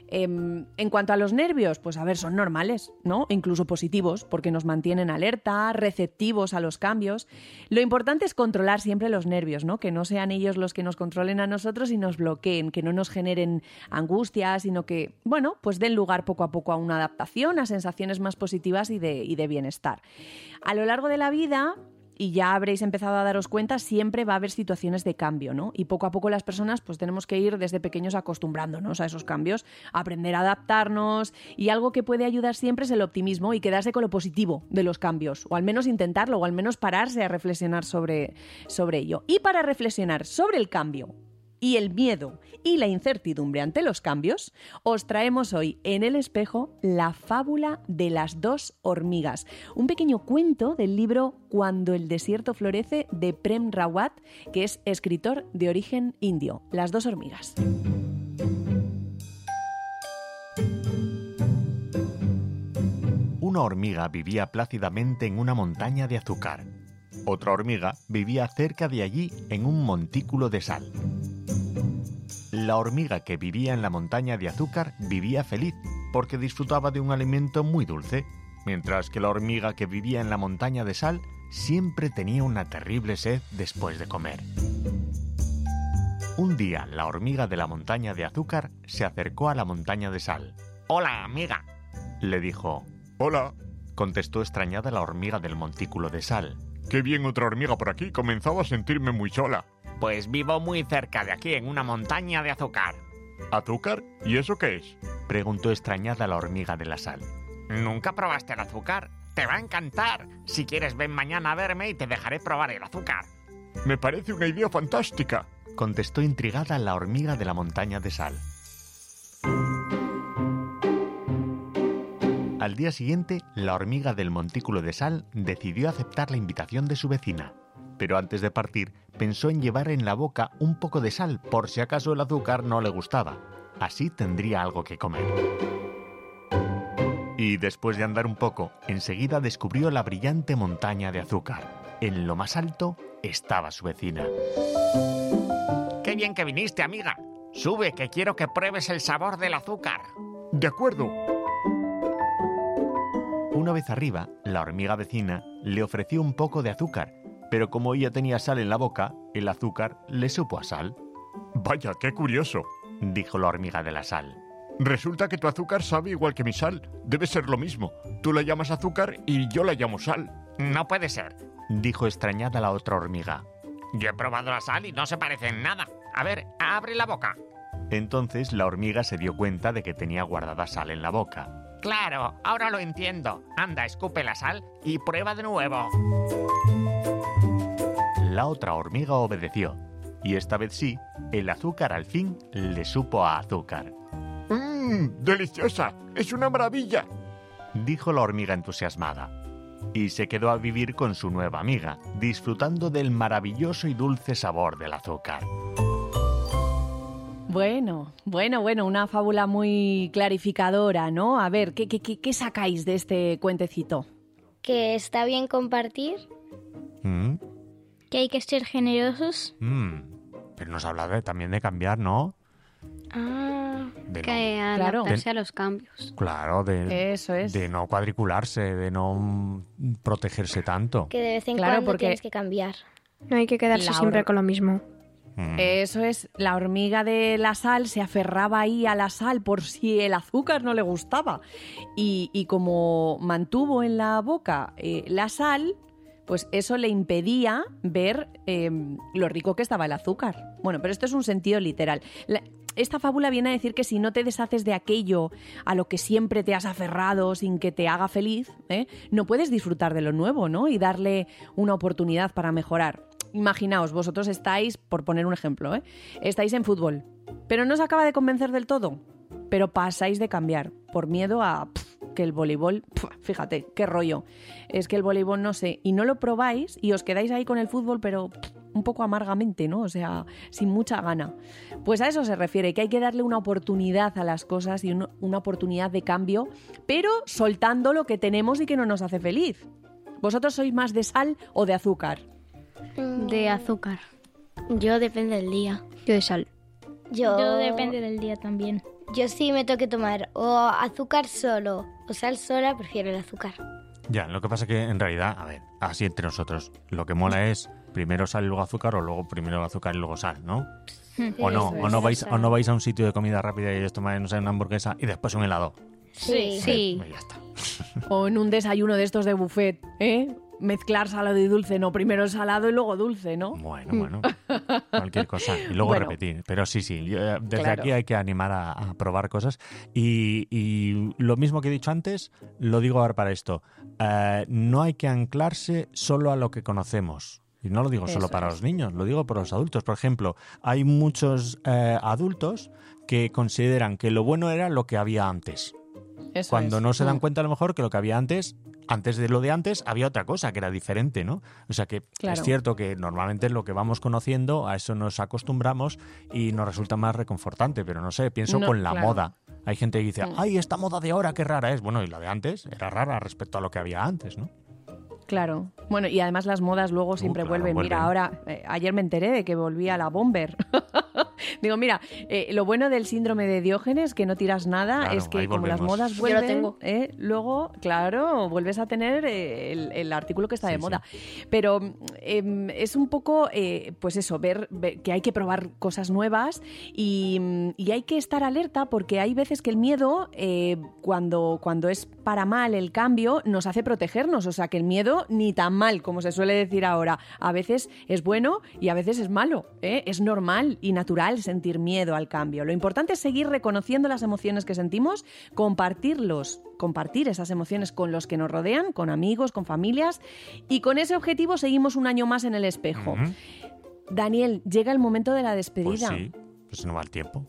Em, en cuanto a los nervios, pues a ver, son normales, ¿no? Incluso positivos, porque nos mantienen alerta, receptivos a los cambios. Lo importante es controlar siempre los nervios, ¿no? Que no sean ellos los que nos controlen a nosotros y nos bloqueen, que no nos generen angustia, sino que, bueno, pues den lugar poco a poco a una adaptación, a sensaciones más positivas y de, y de bienestar. A lo largo de la vida, y ya habréis empezado a daros cuenta, siempre va a haber situaciones de cambio, ¿no? Y poco a poco las personas pues tenemos que ir desde pequeños acostumbrándonos a esos cambios, aprender a adaptarnos, y algo que puede ayudar siempre es el optimismo y quedarse con lo positivo de los cambios, o al menos intentarlo, o al menos pararse a reflexionar sobre, sobre ello. Y para reflexionar sobre el cambio y el miedo y la incertidumbre ante los cambios, os traemos hoy en El Espejo la fábula de las dos hormigas, un pequeño cuento del libro Cuando el desierto florece de Prem Rawat, que es escritor de origen indio. Las dos hormigas. Una hormiga vivía plácidamente en una montaña de azúcar. Otra hormiga vivía cerca de allí en un montículo de sal. La hormiga que vivía en la montaña de azúcar vivía feliz porque disfrutaba de un alimento muy dulce, mientras que la hormiga que vivía en la montaña de sal siempre tenía una terrible sed después de comer. Un día, la hormiga de la montaña de azúcar se acercó a la montaña de sal. «Hola, amiga», le dijo. Hola. Contestó extrañada la hormiga del montículo de sal. Qué bien otra hormiga por aquí. Comenzaba a sentirme muy sola. Pues vivo muy cerca de aquí, en una montaña de azúcar. ¿Azúcar? ¿Y eso qué es? Preguntó extrañada la hormiga de la sal. ¿Nunca probaste el azúcar? Te va a encantar. Si quieres, ven mañana a verme y te dejaré probar el azúcar. Me parece una idea fantástica, contestó intrigada la hormiga de la montaña de sal. Al día siguiente, la hormiga del montículo de sal decidió aceptar la invitación de su vecina. Pero antes de partir, pensó en llevar en la boca un poco de sal por si acaso el azúcar no le gustaba. Así tendría algo que comer. Y después de andar un poco, enseguida descubrió la brillante montaña de azúcar. En lo más alto estaba su vecina. ¡Qué bien que viniste, amiga! Sube, que quiero que pruebes el sabor del azúcar. De acuerdo. Una vez arriba, la hormiga vecina le ofreció un poco de azúcar, pero como ella tenía sal en la boca, el azúcar le supo a sal. Vaya, qué curioso, dijo la hormiga de la sal. Resulta que tu azúcar sabe igual que mi sal. Debe ser lo mismo. Tú la llamas azúcar y yo la llamo sal. No puede ser, dijo extrañada la otra hormiga. Yo he probado la sal y no se parece en nada. A ver, abre la boca. Entonces la hormiga se dio cuenta de que tenía guardada sal en la boca. Claro, ahora lo entiendo. Anda, escupe la sal y prueba de nuevo. La otra hormiga obedeció, y esta vez sí, el azúcar al fin le supo a azúcar. ¡Mmm! ¡Deliciosa! ¡Es una maravilla!, dijo la hormiga entusiasmada. Y se quedó a vivir con su nueva amiga, disfrutando del maravilloso y dulce sabor del azúcar. Bueno, bueno, bueno, una fábula muy clarificadora, ¿no? A ver, ¿qué, qué, qué, qué sacáis de este cuentecito? Que está bien compartir. ¿Mm? Que hay que ser generosos. Mm. Pero nos habla de, también de cambiar, ¿no? Ah, de que no, adaptarse claro, a los cambios. Claro, de, Eso es. de no cuadricularse, de no protegerse tanto. Que de vez en Claro, cuando porque tienes que cambiar. No hay que quedarse La siempre hor- con lo mismo. Eso es, la hormiga de la sal se aferraba ahí a la sal por si el azúcar no le gustaba. Y, y como mantuvo en la boca eh, la sal, pues eso le impedía ver eh, lo rico que estaba el azúcar. Bueno, pero esto es un sentido literal. La- esta fábula viene a decir que si no te deshaces de aquello a lo que siempre te has aferrado sin que te haga feliz, ¿eh? no puedes disfrutar de lo nuevo, ¿no? Y darle una oportunidad para mejorar. Imaginaos, vosotros estáis, por poner un ejemplo, ¿eh? estáis en fútbol, pero no os acaba de convencer del todo, pero pasáis de cambiar por miedo a pf, que el voleibol, pf, fíjate, qué rollo, es que el voleibol no sé, y no lo probáis y os quedáis ahí con el fútbol, pero pf, un poco amargamente, ¿no? O sea, sin mucha gana. Pues a eso se refiere, que hay que darle una oportunidad a las cosas y un, una oportunidad de cambio, pero soltando lo que tenemos y que no nos hace feliz. ¿Vosotros sois más de sal o de azúcar? De azúcar. Yo depende del día. Yo de sal. Yo, Yo depende del día también. Yo sí me tengo que tomar o azúcar solo o sal sola, prefiero el azúcar. Ya, lo que pasa es que en realidad, a ver, así entre nosotros, lo que mola es primero sal y luego azúcar o luego primero azúcar y luego sal, ¿no? Sí, o no, eso o es. no vais, o no vais a un sitio de comida rápida y os tomáis, no sé, una hamburguesa y después un helado. Sí. Sí. Y ya está. O en un desayuno de estos de buffet, ¿eh? Mezclar salado y dulce, no primero salado y luego dulce, ¿no? Bueno, bueno, cualquier cosa. Y luego Bueno. repetir. Pero sí, sí, yo, eh, desde Claro. aquí hay que animar a, a probar cosas. Y, y lo mismo que he dicho antes, lo digo ahora para esto. Eh, no hay que anclarse solo a lo que conocemos. Y no lo digo solo Eso para es. los niños, lo digo para los adultos. Por ejemplo, hay muchos eh, adultos que consideran que lo bueno era lo que había antes. Eso Cuando es. no se dan Mm. cuenta a lo mejor que lo que había antes, antes de lo de antes, había otra cosa que era diferente, ¿no? O sea que Claro. es cierto que normalmente lo que vamos conociendo, a eso nos acostumbramos y nos resulta más reconfortante, pero no sé, pienso No, con la claro. moda. Hay gente que dice, Mm. ay, esta moda de ahora qué rara es. Bueno, y la de antes era rara respecto a lo que había antes, ¿no? Claro. Bueno, y además las modas luego siempre Uh, claro, vuelven. Mira, vuelven. ahora, eh, ayer me enteré de que volvía la bomber. Digo, mira, eh, lo bueno del síndrome de Diógenes, que no tiras nada, Claro, es que ahí como las volvemos. modas Yo vuelven, lo tengo. eh, luego, claro, vuelves a tener eh, el, el artículo que está Sí, de moda. Pero eh, es un poco, eh, pues eso, ver, ver que hay que probar cosas nuevas y, y hay que estar alerta porque hay veces que el miedo, eh, cuando, cuando es para mal el cambio, nos hace protegernos. O sea, que el miedo ni tan mal, como se suele decir ahora. A veces es bueno y a veces es malo, ¿eh? Es normal y natural sentir miedo al cambio. Lo importante es seguir reconociendo las emociones que sentimos, compartirlos, compartir esas emociones con los que nos rodean, con amigos, con familias, y con ese objetivo seguimos un año más en el espejo. Uh-huh. Daniel, llega el momento de la despedida. Pues sí, pues no va el tiempo.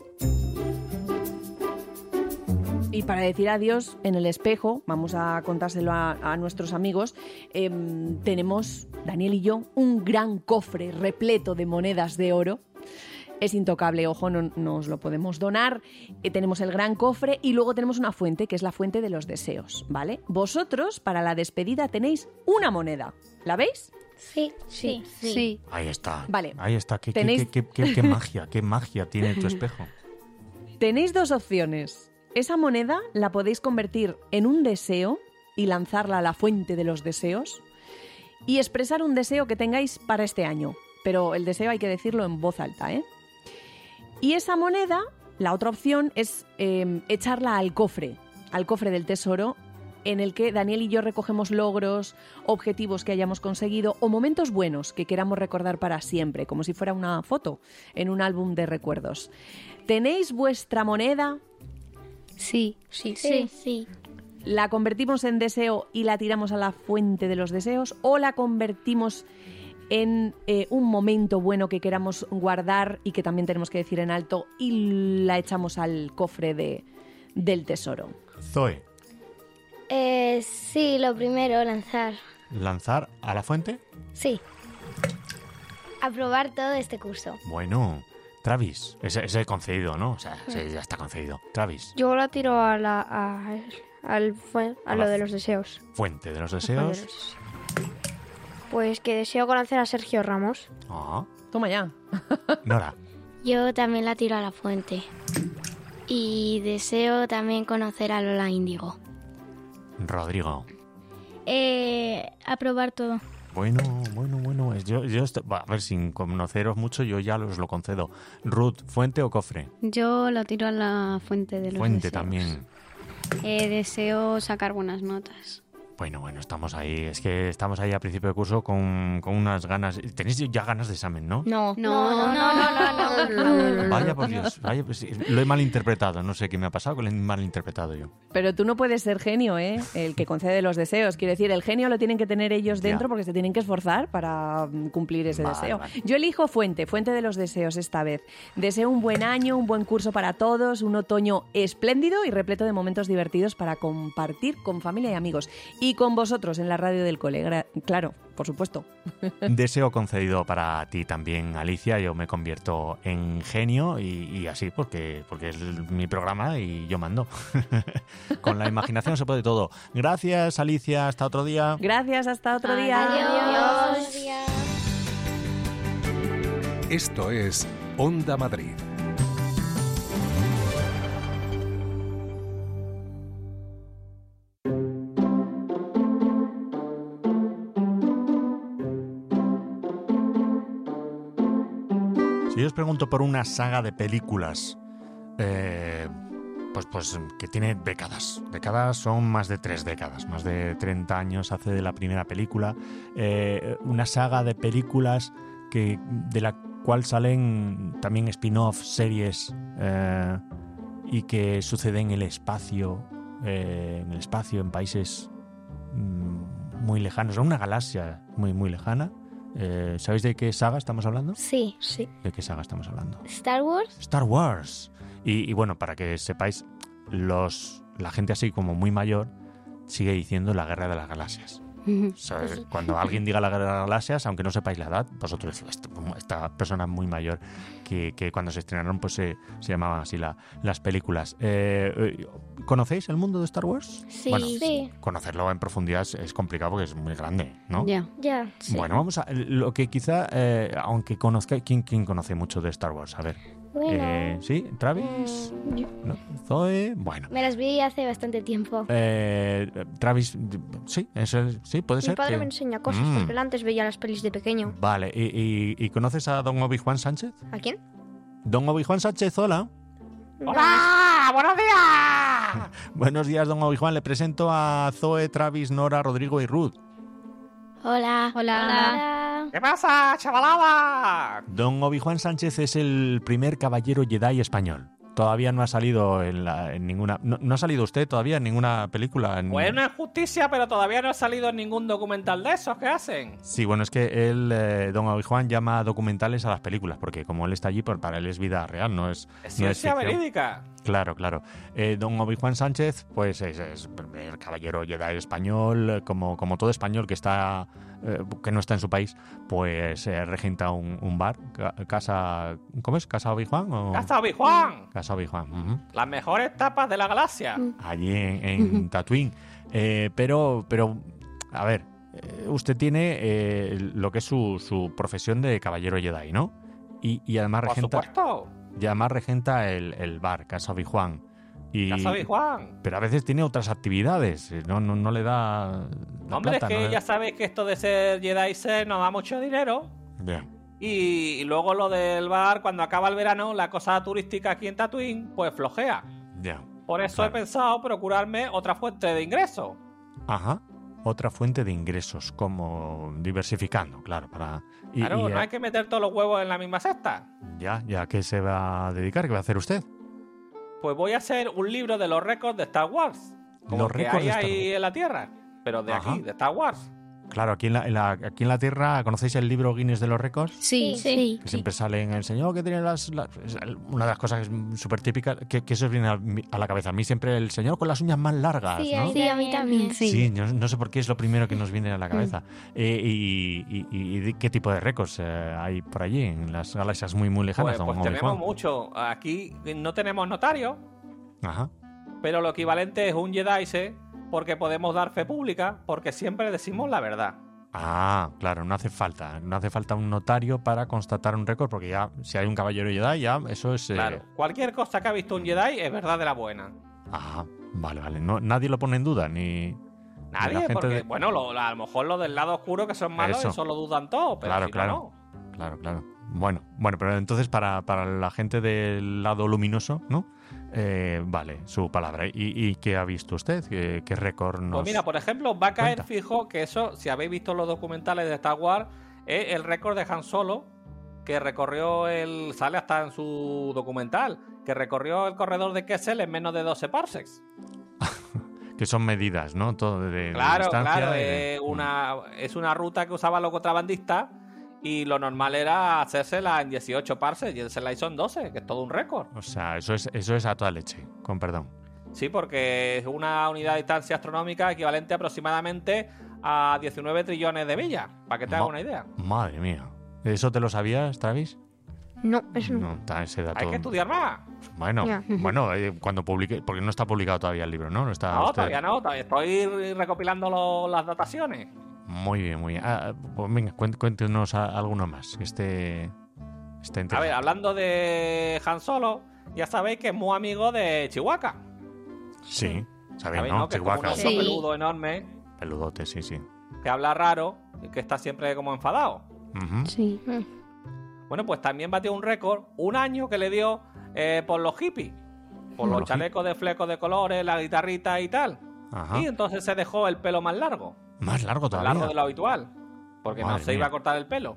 Y para decir adiós en el espejo, vamos a contárselo a, a nuestros amigos, eh, tenemos, Daniel y yo, un gran cofre repleto de monedas de oro. Es intocable, ojo, no nos lo podemos donar. Eh, tenemos el gran cofre y luego tenemos una fuente, que es la fuente de los deseos, ¿vale? Vosotros, para la despedida, tenéis una moneda. ¿La veis? Sí, sí, sí. sí. Ahí está. Vale. Ahí está. ¿Qué, ¿Tenéis... qué, qué, qué, qué magia, qué magia tiene tu espejo? Tenéis dos opciones. Esa moneda la podéis convertir en un deseo y lanzarla a la fuente de los deseos y expresar un deseo que tengáis para este año. Pero el deseo hay que decirlo en voz alta, ¿eh? Y esa moneda, la otra opción es eh, echarla al cofre, al cofre del tesoro, en el que Daniel y yo recogemos logros, objetivos que hayamos conseguido o momentos buenos que queramos recordar para siempre, como si fuera una foto en un álbum de recuerdos. ¿Tenéis vuestra moneda? Sí. Sí, sí, sí. ¿La convertimos en deseo y la tiramos a la fuente de los deseos o la convertimos en eh, un momento bueno que queramos guardar y que también tenemos que decir en alto y la echamos al cofre de, del tesoro? Zoe. Eh, sí, lo primero, lanzar. ¿Lanzar a la fuente? Sí. Aprobar todo este curso. Bueno, Travis, ese es concedido, ¿no? O sea, ese ya está concedido. Travis. Yo la tiro a la a, al, a, a lo de los deseos. Fuente de los deseos. Pues que deseo conocer a Sergio Ramos. Ah. Toma ya. Nora. Yo también la tiro a la fuente. Y deseo también conocer a Lola Índigo. Rodrigo. Eh, aprobar todo. Bueno, bueno, bueno. Yo, yo estoy, a ver, sin conoceros mucho, yo ya os lo concedo. Ruth, ¿fuente o cofre? Yo lo tiro a la fuente de los Fuente deseos. también. Eh, deseo sacar buenas notas. Bueno, bueno, estamos ahí. Es que estamos ahí a principio de curso con, con unas ganas. ¿Tenéis ya ganas de examen, no? No, No, no, no, no, no. Vaya por Dios, vaya, pues, lo he malinterpretado. No sé qué me ha pasado, que lo he malinterpretado yo. Pero tú no puedes ser genio, ¿eh? El que concede los deseos. Quiero decir, el genio lo tienen que tener ellos dentro Ya. porque se tienen que esforzar para cumplir ese Vale, deseo. vale. Yo elijo fuente, fuente de los deseos esta vez. Deseo un buen año, un buen curso para todos, un otoño espléndido y repleto de momentos divertidos para compartir con familia y amigos. Y con vosotros en la radio del cole. Gra- claro, por supuesto. Deseo concedido para ti también, Alicia. Yo me convierto en genio y, y así, porque, porque es mi programa y yo mando. Con la imaginación se puede todo. Gracias, Alicia. Hasta otro día. Gracias, hasta otro día. Adiós. Esto es Onda Madrid. Si yo os pregunto por una saga de películas, eh, pues, pues que tiene décadas. Décadas son más de tres décadas, más de treinta años hace de la primera película. Eh, una saga de películas que, de la cual salen también spin-off, series, eh, y que sucede en el espacio, eh, en el espacio, en países mm, muy lejanos, en una galaxia muy, muy lejana. Eh, ¿Sabéis de qué saga estamos hablando? Sí, sí. ¿De qué saga estamos hablando? Star Wars. Star Wars. Y, y bueno, para que sepáis, los, la gente así como muy mayor sigue diciendo la Guerra de las Galaxias. O sea, cuando alguien diga la Guerra de las Galaxias, aunque no sepáis la edad, vosotros decís, esta, esta persona muy mayor, que, que cuando se estrenaron pues se, se llamaban así la, las películas. Eh, ¿Conocéis el mundo de Star Wars? Sí, Bueno, sí. conocerlo en profundidad es, es complicado porque es muy grande, ¿no? Ya. Ya. Sí. Bueno, vamos a lo que quizá, eh, aunque conozcáis, ¿quién, ¿quién conoce mucho de Star Wars? A ver. Bueno. Eh, ¿Sí? ¿Travis? ¿No? ¿Zoe? Bueno. Me las vi hace bastante tiempo. Eh, Travis, sí, eso es- sí, puede Mi ser. padre que- me enseña cosas Mm. porque él antes veía las pelis de pequeño. Vale, ¿y, y, y conoces a don Obi-Juan Sánchez? ¿A quién? Don Obi-Juan Sánchez, hola. ¡Hola! ¡Buenos días! Buenos días, don Obi-Juan. Le presento a Zoe, Travis, Nora, Rodrigo y Ruth. Hola. Hola. Hola. ¿Qué pasa, chavalada? Don Obi-Wan Sánchez es el primer caballero Jedi español. Todavía no ha salido en, la, en ninguna... No, no ha salido usted todavía en ninguna película. En... Pues una injusticia, pero todavía no ha salido en ningún documental de esos que hacen. Sí, bueno, es que él, eh, don Obi-Wan, llama documentales a las películas, porque como él está allí, pues para él es vida real, no es... Es no es ciencia ficción. verídica. Claro, claro. Eh, don Obi-Wan Sánchez, pues es, es el caballero Jedi español, como, como todo español que está eh, que no está en su país, pues eh, regenta un, un bar, ca- casa... ¿Cómo es? ¿Casa Obi-Wan? O... ¡Casa Obi-Wan! Casa Obi-Wan, ujú. Las mejores tapas de la galaxia. Allí en, en Tatooine. Eh, pero, pero, a ver, eh, usted tiene eh, lo que es su, su profesión de caballero Jedi, ¿no? Y, y además Por regenta... supuesto. Y además regenta el, el bar, Casa Obi-Wan. Y, Casa Obi-Wan. Pero a veces tiene otras actividades. No, no, no le da. la Hombre, plata, es que no le- ya sabéis que esto de ser Jedi ser nos da mucho dinero. Bien. Y, y luego lo del bar, cuando acaba el verano, la cosa turística aquí en Tatooine, pues flojea. Ya. Por eso he pensado procurarme otra fuente de ingreso. Ajá. Otra fuente de ingresos, como diversificando, claro, para. Y, Claro, y, no eh, hay que meter todos los huevos en la misma cesta. Ya, ya, ¿qué se va a dedicar? ¿Qué va a hacer usted? Pues voy a hacer un libro de los récords de Star Wars. Como Los que récords hay de Star ahí en la Tierra. Pero de Ajá. aquí, de Star Wars. Claro, aquí en la, en la- aquí en la Tierra, ¿conocéis el libro Guinness de los récords? Sí, sí. Que siempre sale en el señor que tiene las, las- es el- una de las cosas que es súper típica, que, que eso viene a, mi- a la cabeza. A mí siempre el señor con las uñas más largas, Sí, ¿no? a mí Sí, a mí también. Sí. Sí, no, no sé por qué es lo primero que nos viene a la cabeza. Eh, y, y- y- y qué tipo de récords eh, hay por allí, en las galaxias muy, muy lejanas? Pues, don pues Obi-Wan? tenemos mucho. Aquí no tenemos notario, Ajá. pero lo equivalente es un Jedi, porque podemos dar fe pública, porque siempre decimos la verdad. Ah, claro, no hace falta. No hace falta un notario para constatar un récord, porque ya, si hay un caballero Jedi, ya eso es... eh, Claro. Cualquier cosa que ha visto un Jedi es verdad de la buena. Ah, vale, vale. No, nadie lo pone en duda, ni... ni la Nadie, gente porque, de- bueno, lo- a lo mejor los del lado oscuro que son malos, Eso. eso, lo dudan todo, pero Claro, si no, claro. no. Claro, claro. Bueno, bueno, pero entonces para, para la gente del lado luminoso, ¿no? Eh, vale, su palabra. ¿Y, y qué ha visto usted? ¿Qué, qué récord nos...? Pues mira, por ejemplo, va a caer cuenta? fijo que eso, si habéis visto los documentales de Star Wars, es el récord de Han Solo, que recorrió el... sale hasta en su documental, que recorrió el corredor de Kessel en menos de doce parsecs. Que son medidas, ¿no? Todo de, de Claro, distancia. claro, y de- es una, es una ruta que usaban los contrabandistas y lo normal era hacérsela en dieciocho parsecs y él se la hizo en doce, que es todo un récord. O sea, eso es, eso es a toda leche, con perdón. Sí, porque es una unidad de distancia astronómica equivalente aproximadamente a diecinueve trillones de millas, para que te hagas Ma- una idea. Madre mía. ¿Eso te lo sabías, Travis? No, eso no. No, ta- ese dato... Hay que estudiar más. Bueno, Ya. bueno, eh, cuando publique... Porque no está publicado todavía el libro, ¿no? No está No, usted- todavía no, todavía estoy recopilando lo- las dataciones. Muy bien, muy bien. Ah, pues venga, cuen- cuéntenos a- alguno más. que Este... Está A ver, interesante. hablando de Han Solo, ya sabéis que es muy amigo de Chihuahua. Sí, sabéis, ¿Sabéis, ¿no? no? Que es como un Chihuahua. oso Sí. peludo enorme, Peludote, sí, sí. que habla raro y que está siempre como enfadado. Ujú. Sí. Bueno, pues también batió un récord, un año que le dio eh, por los hippies, por Por los los chalecos de flecos de colores, la guitarrita y tal. Ajá. Y entonces se dejó el pelo más largo, Más largo más todavía. largo de lo habitual, porque Madre no se mía. iba a cortar el pelo.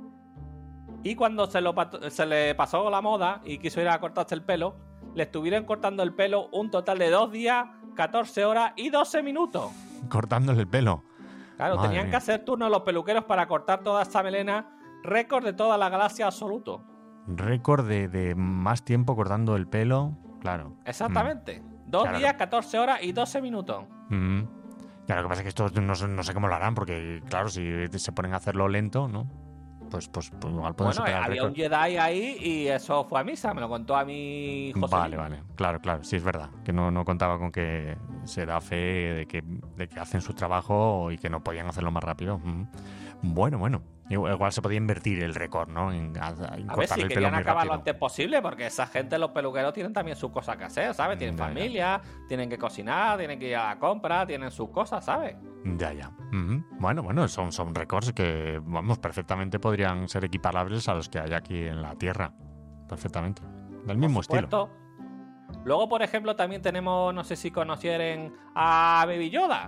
Y cuando se, lo, pat- se le pasó la moda y quiso ir a cortarse el pelo, le estuvieron cortando el pelo un total de dos días, catorce horas y doce minutos. Cortándole el pelo. Claro, Madre tenían mía. que hacer turnos los peluqueros para cortar toda esa melena, récord de toda la galaxia absoluto. Récord de, de más tiempo cortando el pelo. Claro. Exactamente. Dos Claro. días, catorce horas y doce minutos. Mm. Mm. Claro, lo que pasa es que esto no, sé- no sé cómo lo harán, porque, claro, si se ponen a hacerlo lento, ¿no? Pues, pues, pues igual pueden Bueno, superar el había récord. un Jedi ahí y eso fue a misa, me lo contó a mi José. Vale, vale. Claro, claro. Sí, es verdad. Que no, no contaba con que se da fe de que, de que hacen su trabajo y que no podían hacerlo más rápido. Mm. Bueno, bueno. Igual, igual se podía invertir el récord, ¿no? En, a- en A ver cortar si el pelo querían muy acabar lo rápido. antes posible, porque esa gente, los peluqueros, tienen también sus cosas que hacer, ¿sabes? Tienen Ya, ya. familia, tienen que cocinar, tienen que ir a la compra, tienen sus cosas, ¿sabes? Ya, ya. Ujú. Bueno, bueno, son, son récords que, vamos, perfectamente podrían ser equiparables a los que hay aquí en la Tierra. Perfectamente. Del mismo estilo. Supuesto. Luego, por ejemplo, también tenemos, no sé si conocieren a Baby Yoda.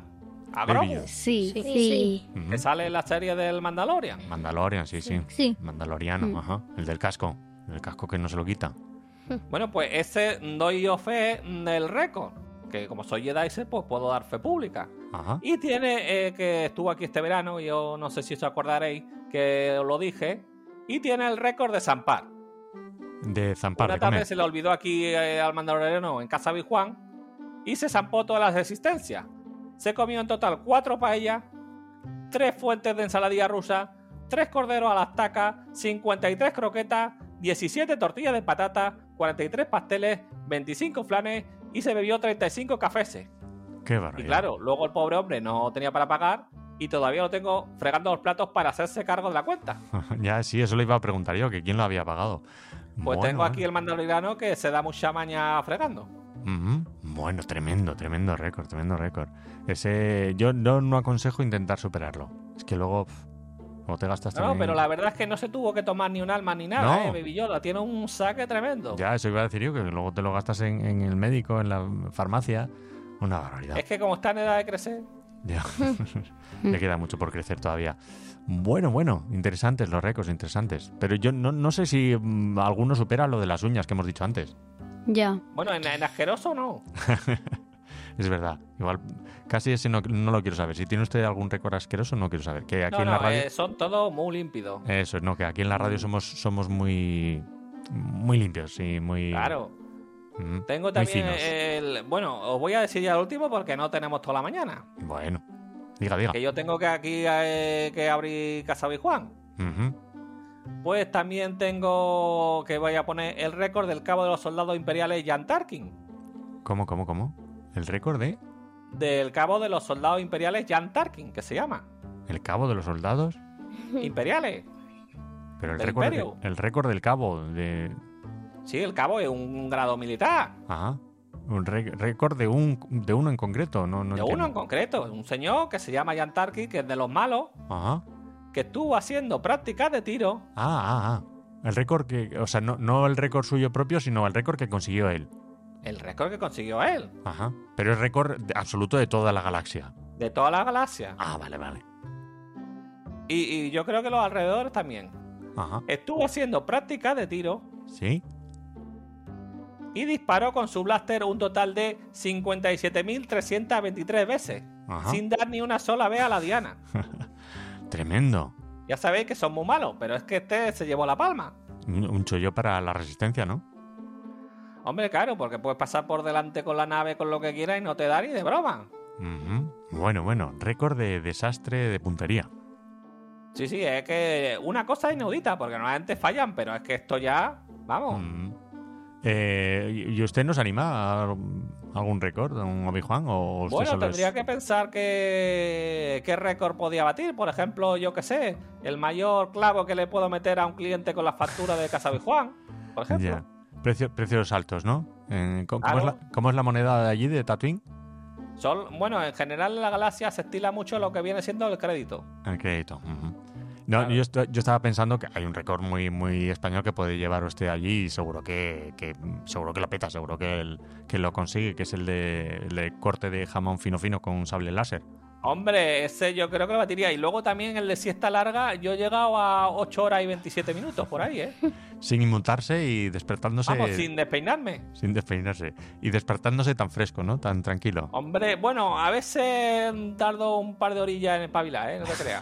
¿A Baby Grogu? Yoda. Sí, sí. Sí. Ujú. Que sale en la serie del Mandalorian. Mandalorian, sí, sí. Sí. Mandaloriano, Mm. ajá. El del casco. El casco que no se lo quita. Bueno, pues ese doy yo fe del récord. Que como soy Jedi, pues puedo dar fe pública. Ajá. Y tiene, eh, que estuvo aquí este verano, yo no sé si os acordaréis, que os lo dije, y tiene el récord de zampar. De zampar, Una de tarde comer. se le olvidó aquí eh, al mandaloriano en casa de Juan y se zampó todas las existencias. Se comió en total cuatro paellas, tres fuentes de ensaladilla rusa, tres corderos a las tacas, cincuenta y tres croquetas, diecisiete tortillas de patata, cuarenta y tres pasteles, veinticinco flanes y se bebió treinta y cinco cafés. Qué Y barbaridad. claro, luego el pobre hombre no tenía para pagar y todavía lo tengo fregando los platos para hacerse cargo de la cuenta. Ya, sí, eso le iba a preguntar yo, que quién lo había pagado. Pues Bueno, tengo aquí bueno. el mandaloriano que se da mucha maña fregando. Ujú. Bueno, tremendo, tremendo récord, tremendo récord. Ese, yo no, no aconsejo intentar superarlo. Es que luego, pf, luego te gastas No, también- pero la verdad es que no se tuvo que tomar ni un alma ni nada, No. ¿eh? Baby Yoda tiene un saque tremendo. Ya, eso iba a decir yo, que luego te lo gastas en, en el médico, en la farmacia. Una barbaridad. Es que como está en edad de crecer, Ya. Le queda mucho por crecer todavía. Bueno, bueno, interesantes los récords, interesantes. Pero yo no, no sé si mm, alguno supera lo de las uñas que hemos dicho antes. Ya. bueno, en, en asqueroso no. Es verdad. Igual, casi ese no, no lo quiero saber. Si tiene usted algún récord asqueroso, no quiero saber. Que aquí No, en la no, radio... eh, son todos muy límpidos. Eso, no, que aquí en la radio somos, somos muy, muy limpios y muy... Claro. mm, Tengo muy también finos. el... Bueno, os voy a decir ya el último porque no tenemos toda la mañana. Bueno, diga, diga. Que yo tengo que aquí eh, que abrir Casa de Juan. Ujú. Pues también tengo que voy a poner el récord del cabo de los soldados imperiales Jan Tarkin. ¿Cómo, cómo, cómo? ¿El récord de Del cabo de los soldados imperiales Jan Tarkin, que se llama. el cabo de los soldados? Imperiales. Pero el ¿Del récord, de- imperio? el récord del cabo de... Sí, el cabo es un grado militar. Ajá. Un re- récord de, un, de uno en concreto. No, no De entiendo. uno en concreto. Un señor que se llama Jan Tarkin, que es de los malos, Ajá. que estuvo haciendo prácticas de tiro. Ah, ah, ah. El récord que... O sea, no, no el récord suyo propio, sino el récord que consiguió él. El récord que consiguió él. Ajá. Pero es récord de- absoluto de toda la galaxia. De toda la galaxia. Ah, vale, vale. Y, y yo creo que los alrededores también. Ajá. Estuvo haciendo prácticas de tiro ¿Sí? y disparó con su blaster un total de cincuenta y siete mil trescientas veintitrés veces. Ajá. Sin dar ni una sola vez a la diana. Tremendo. Ya sabéis que son muy malos, pero es que este se llevó la palma. Un, un chollo para la resistencia, ¿no? Hombre, claro, porque puedes pasar por delante con la nave con lo que quieras y no te da ni de broma. Ujú. Bueno, bueno. Récord de desastre de puntería. Sí, sí, es que una cosa inaudita, porque normalmente fallan, pero es que esto ya, vamos. Mm. Eh, ¿Y usted nos anima a algún récord, don Obi-Juan? ¿O usted Bueno, solo tendría es- que pensar que qué récord podía batir. Por ejemplo, yo qué sé, el mayor clavo que le puedo meter a un cliente con la factura de Casa de Juan, por ejemplo. Ya. Precio- precios altos, ¿no? Eh, ¿cómo, cómo es Claro. la, cómo es la moneda de allí, de Tatooine? Son, bueno, en general en la galaxia se estila mucho lo que viene siendo el crédito. El crédito. Ujú. No, Claro. yo, estoy- yo estaba pensando que hay un récord muy muy español que puede llevar usted allí y seguro que, que seguro que lo peta, seguro que, el, que lo consigue, que es el de, el de corte de jamón fino fino con un sable láser. Hombre, ese yo creo que lo batiría. Y luego también el de siesta larga, yo he llegado a ocho horas y veintisiete minutos por ahí, ¿eh? Sin inmutarse y despertándose... Vamos, sin despeinarme. sin despeinarse. Y despertándose tan fresco, ¿no? Tan tranquilo. Hombre, bueno, a veces tardo un par de orillas en espabilar, ¿eh? No te creas.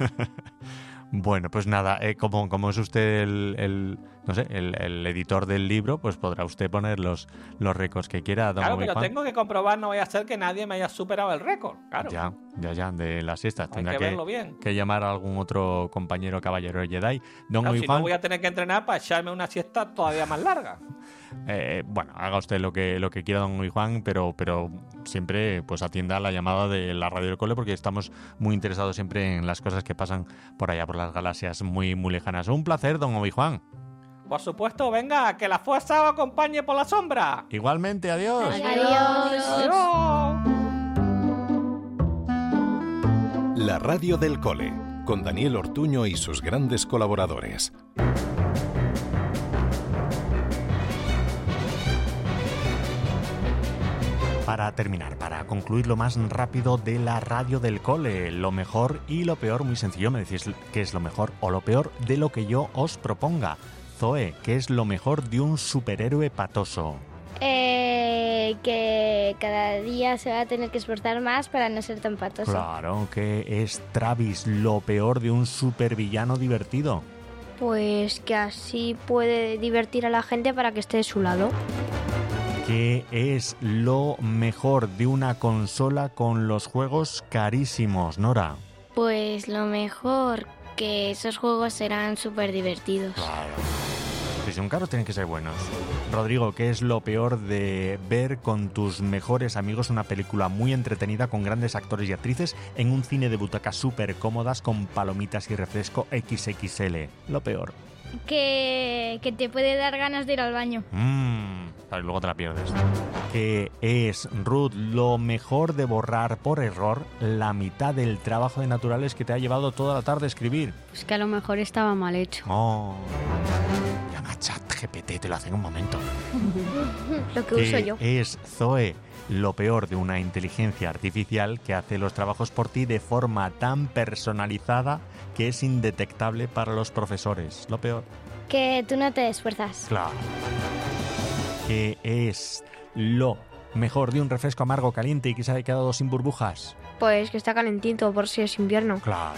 Bueno, pues nada, eh, como, como es usted el, el- no sé, el, el editor del libro, pues podrá usted poner los, los récords que quiera, don Claro, pero Obi-Juan. tengo que comprobar, no vaya a ser que nadie me haya superado el récord. Claro. Ya, ya, ya, de las siestas. Hay Tendrá que que, verlo bien. que llamar a algún otro compañero caballero Jedi. Don Claro, si Obi-Juan, no voy a tener que entrenar para echarme una siesta todavía más larga. eh, bueno, haga usted lo que, lo que quiera, don Obi-Juan, pero, pero siempre pues atienda la llamada de la radio del cole porque estamos muy interesados siempre en las cosas que pasan por allá, por las galaxias muy, muy lejanas. Un placer, don Obi-Juan. Por supuesto, venga, que la fuerza os acompañe por la sombra. Igualmente, adiós. Adiós. Adiós. La radio del cole, con Daniel Ortuño y sus grandes colaboradores. Para para terminar, para concluir lo más rápido de la radio del cole, lo mejor y lo peor, muy sencillo, me decís qué es lo mejor o lo peor de lo que yo os proponga. Zoe, ¿qué es lo mejor de un superhéroe patoso? Eh, que cada día se va a tener que esforzar más para no ser tan patoso. Claro, ¿qué es Travis, lo peor de un supervillano divertido? Pues que así puede divertir a la gente para que esté de su lado. ¿Qué es lo mejor de una consola con los juegos carísimos, Nora? Pues lo mejor, que esos juegos serán súper divertidos. Claro. Si son caros, tienen que ser buenos. Rodrigo, ¿qué es lo peor de ver con tus mejores amigos una película muy entretenida con grandes actores y actrices en un cine de butacas súper cómodas con palomitas y refresco equis equis ele? Lo peor. Que, que te puede dar ganas de ir al baño. Mmm, luego te la pierdes. ¿Qué es, Ruth, lo mejor de borrar por error la mitad del trabajo de naturales que te ha llevado toda la tarde a escribir? Pues que a lo mejor estaba mal hecho. Oh. Llama a ChatGPT, te lo hace en un momento. Lo que uso yo. ¿Qué es, Zoe, lo peor de una inteligencia artificial que hace los trabajos por ti de forma tan personalizada que es indetectable para los profesores? Lo peor. Que tú no te esfuerzas. Claro. ¿Qué es lo mejor de un refresco amargo caliente y que se haya quedado sin burbujas? Pues que está calentito por si es invierno. Claro.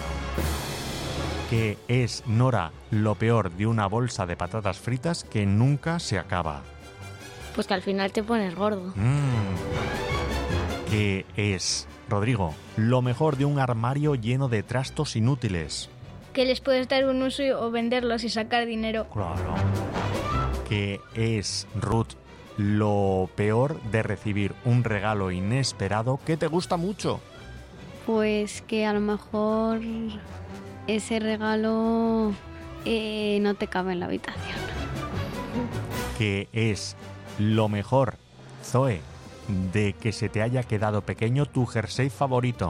¿Qué es, Nora, lo peor de una bolsa de patatas fritas que nunca se acaba? Pues que al final te pones gordo. Mm. ¿Qué es, Rodrigo, lo mejor de un armario lleno de trastos inútiles? Que les puedes dar un uso o venderlos y sacar dinero. Claro. ¿Qué es, Ruth, lo peor de recibir un regalo inesperado que te gusta mucho? Pues que a lo mejor ese regalo eh, no te cabe en la habitación. ¿Qué es lo mejor, Zoe, de que se te haya quedado pequeño tu jersey favorito?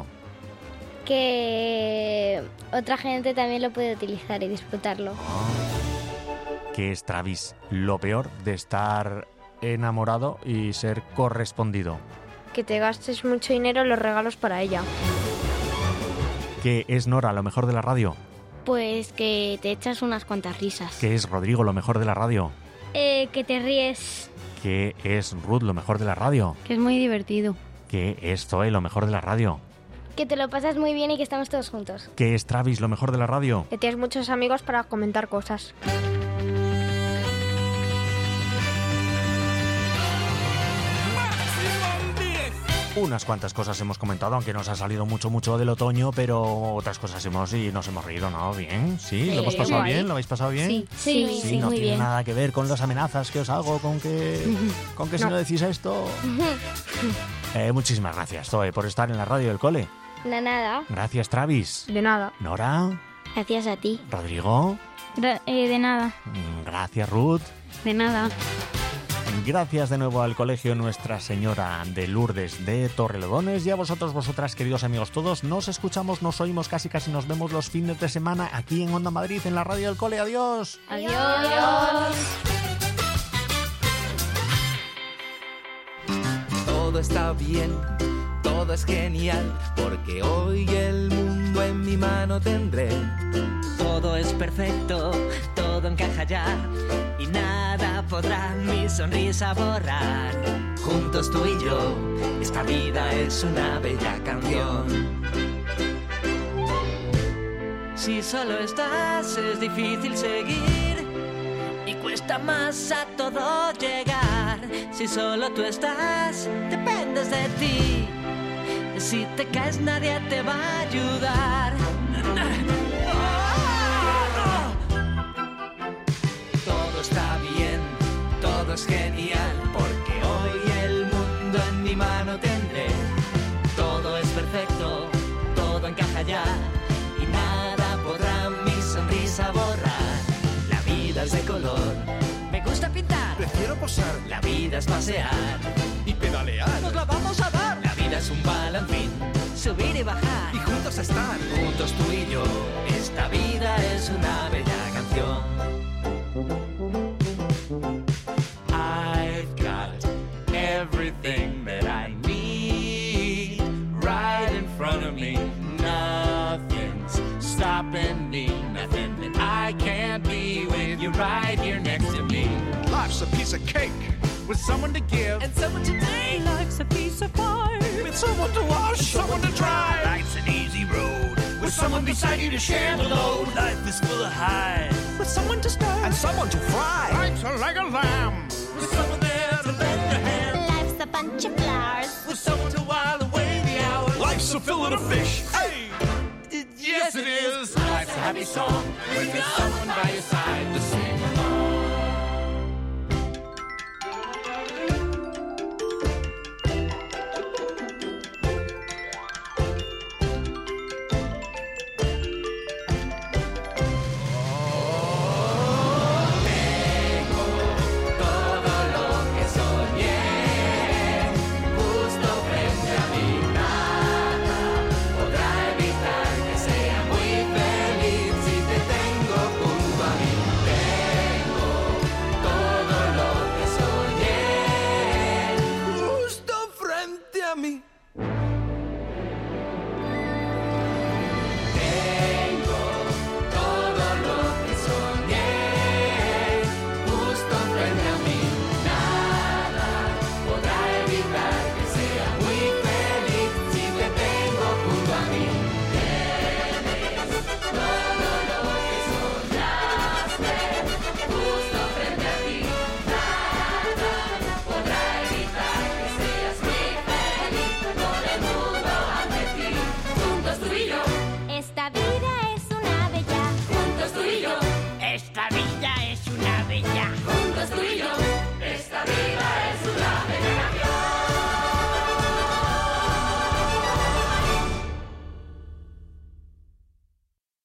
Que otra gente también lo puede utilizar y disfrutarlo. ¿Qué es, Travis, lo peor de estar enamorado y ser correspondido? Que te gastes mucho dinero en los regalos para ella. ¿Qué es, Nora, lo mejor de la radio? Pues que te echas unas cuantas risas. ¿Qué es, Rodrigo, lo mejor de la radio? Eh, que te ríes. ¿Qué es, Ruth, lo mejor de la radio? Que es muy divertido. ¿Qué es, Zoe, lo mejor de la radio? Que te lo pasas muy bien y que estamos todos juntos. ¿Qué es, Travis, lo mejor de la radio? Que tienes muchos amigos para comentar cosas. Unas cuantas cosas hemos comentado, aunque nos ha salido mucho, mucho del otoño, pero otras cosas hemos y nos hemos reído, ¿no? ¿Bien? ¿Sí? ¿Lo hemos pasado bien? ¿Lo habéis pasado bien? Sí, sí, sí, sí, no muy tiene bien. nada que ver con las amenazas que os hago, con que, con que si No. no decís esto... Eh, muchísimas gracias, Zoe, por estar en la radio del cole. No, nada. Gracias, Travis. De nada. Nora. Gracias a ti. Rodrigo. Gra- eh, de nada. Mm, Gracias, Ruth. De nada. Gracias de nuevo al Colegio Nuestra Señora de Lourdes de Torrelodones y a vosotros, vosotras, queridos amigos todos. Nos escuchamos, nos oímos, casi casi nos vemos los fines de semana aquí en Onda Madrid, en la radio del cole. ¡Adiós! Adiós. Todo está bien, todo es genial, porque hoy el mundo en mi mano tendré. Todo es perfecto, todo encaja ya, y nada podrá mi sonrisa borrar. Juntos tú y yo, esta vida es una bella canción. Si solo estás es difícil seguir y cuesta más a todo llegar. Si solo tú estás, dependes de ti. Si te caes nadie te va a ayudar. Todo está bien, todo es genial, porque hoy el mundo en mi mano tendré. Todo es perfecto, todo encaja ya, y nada podrá mi sonrisa borrar. La vida es de color, Me gusta pintar, prefiero posar. la vida es pasear, Y pedalear. nos la vamos a dar. La vida es un balancín, Subir y bajar, y juntos estar. juntos tú y yo, esta vida es una bella canción. I've got everything that I need. me. Nothing's stopping me. Nothing that I can't be with you right here next to me. Life's a piece of cake with someone to give and someone to take. Life's a piece of pie with someone to wash, someone to dry. Life's an easy road with someone beside you to share the load. Life is full of highs with someone to stir and someone to fry. Life's a leg of lamb with someone there to lend a hand. Life's a bunch of flowers with someone to while away the hours. Life's a fillet of fish. Hey! Yes, it is. Life's a happy song when there's someone by your side to sing.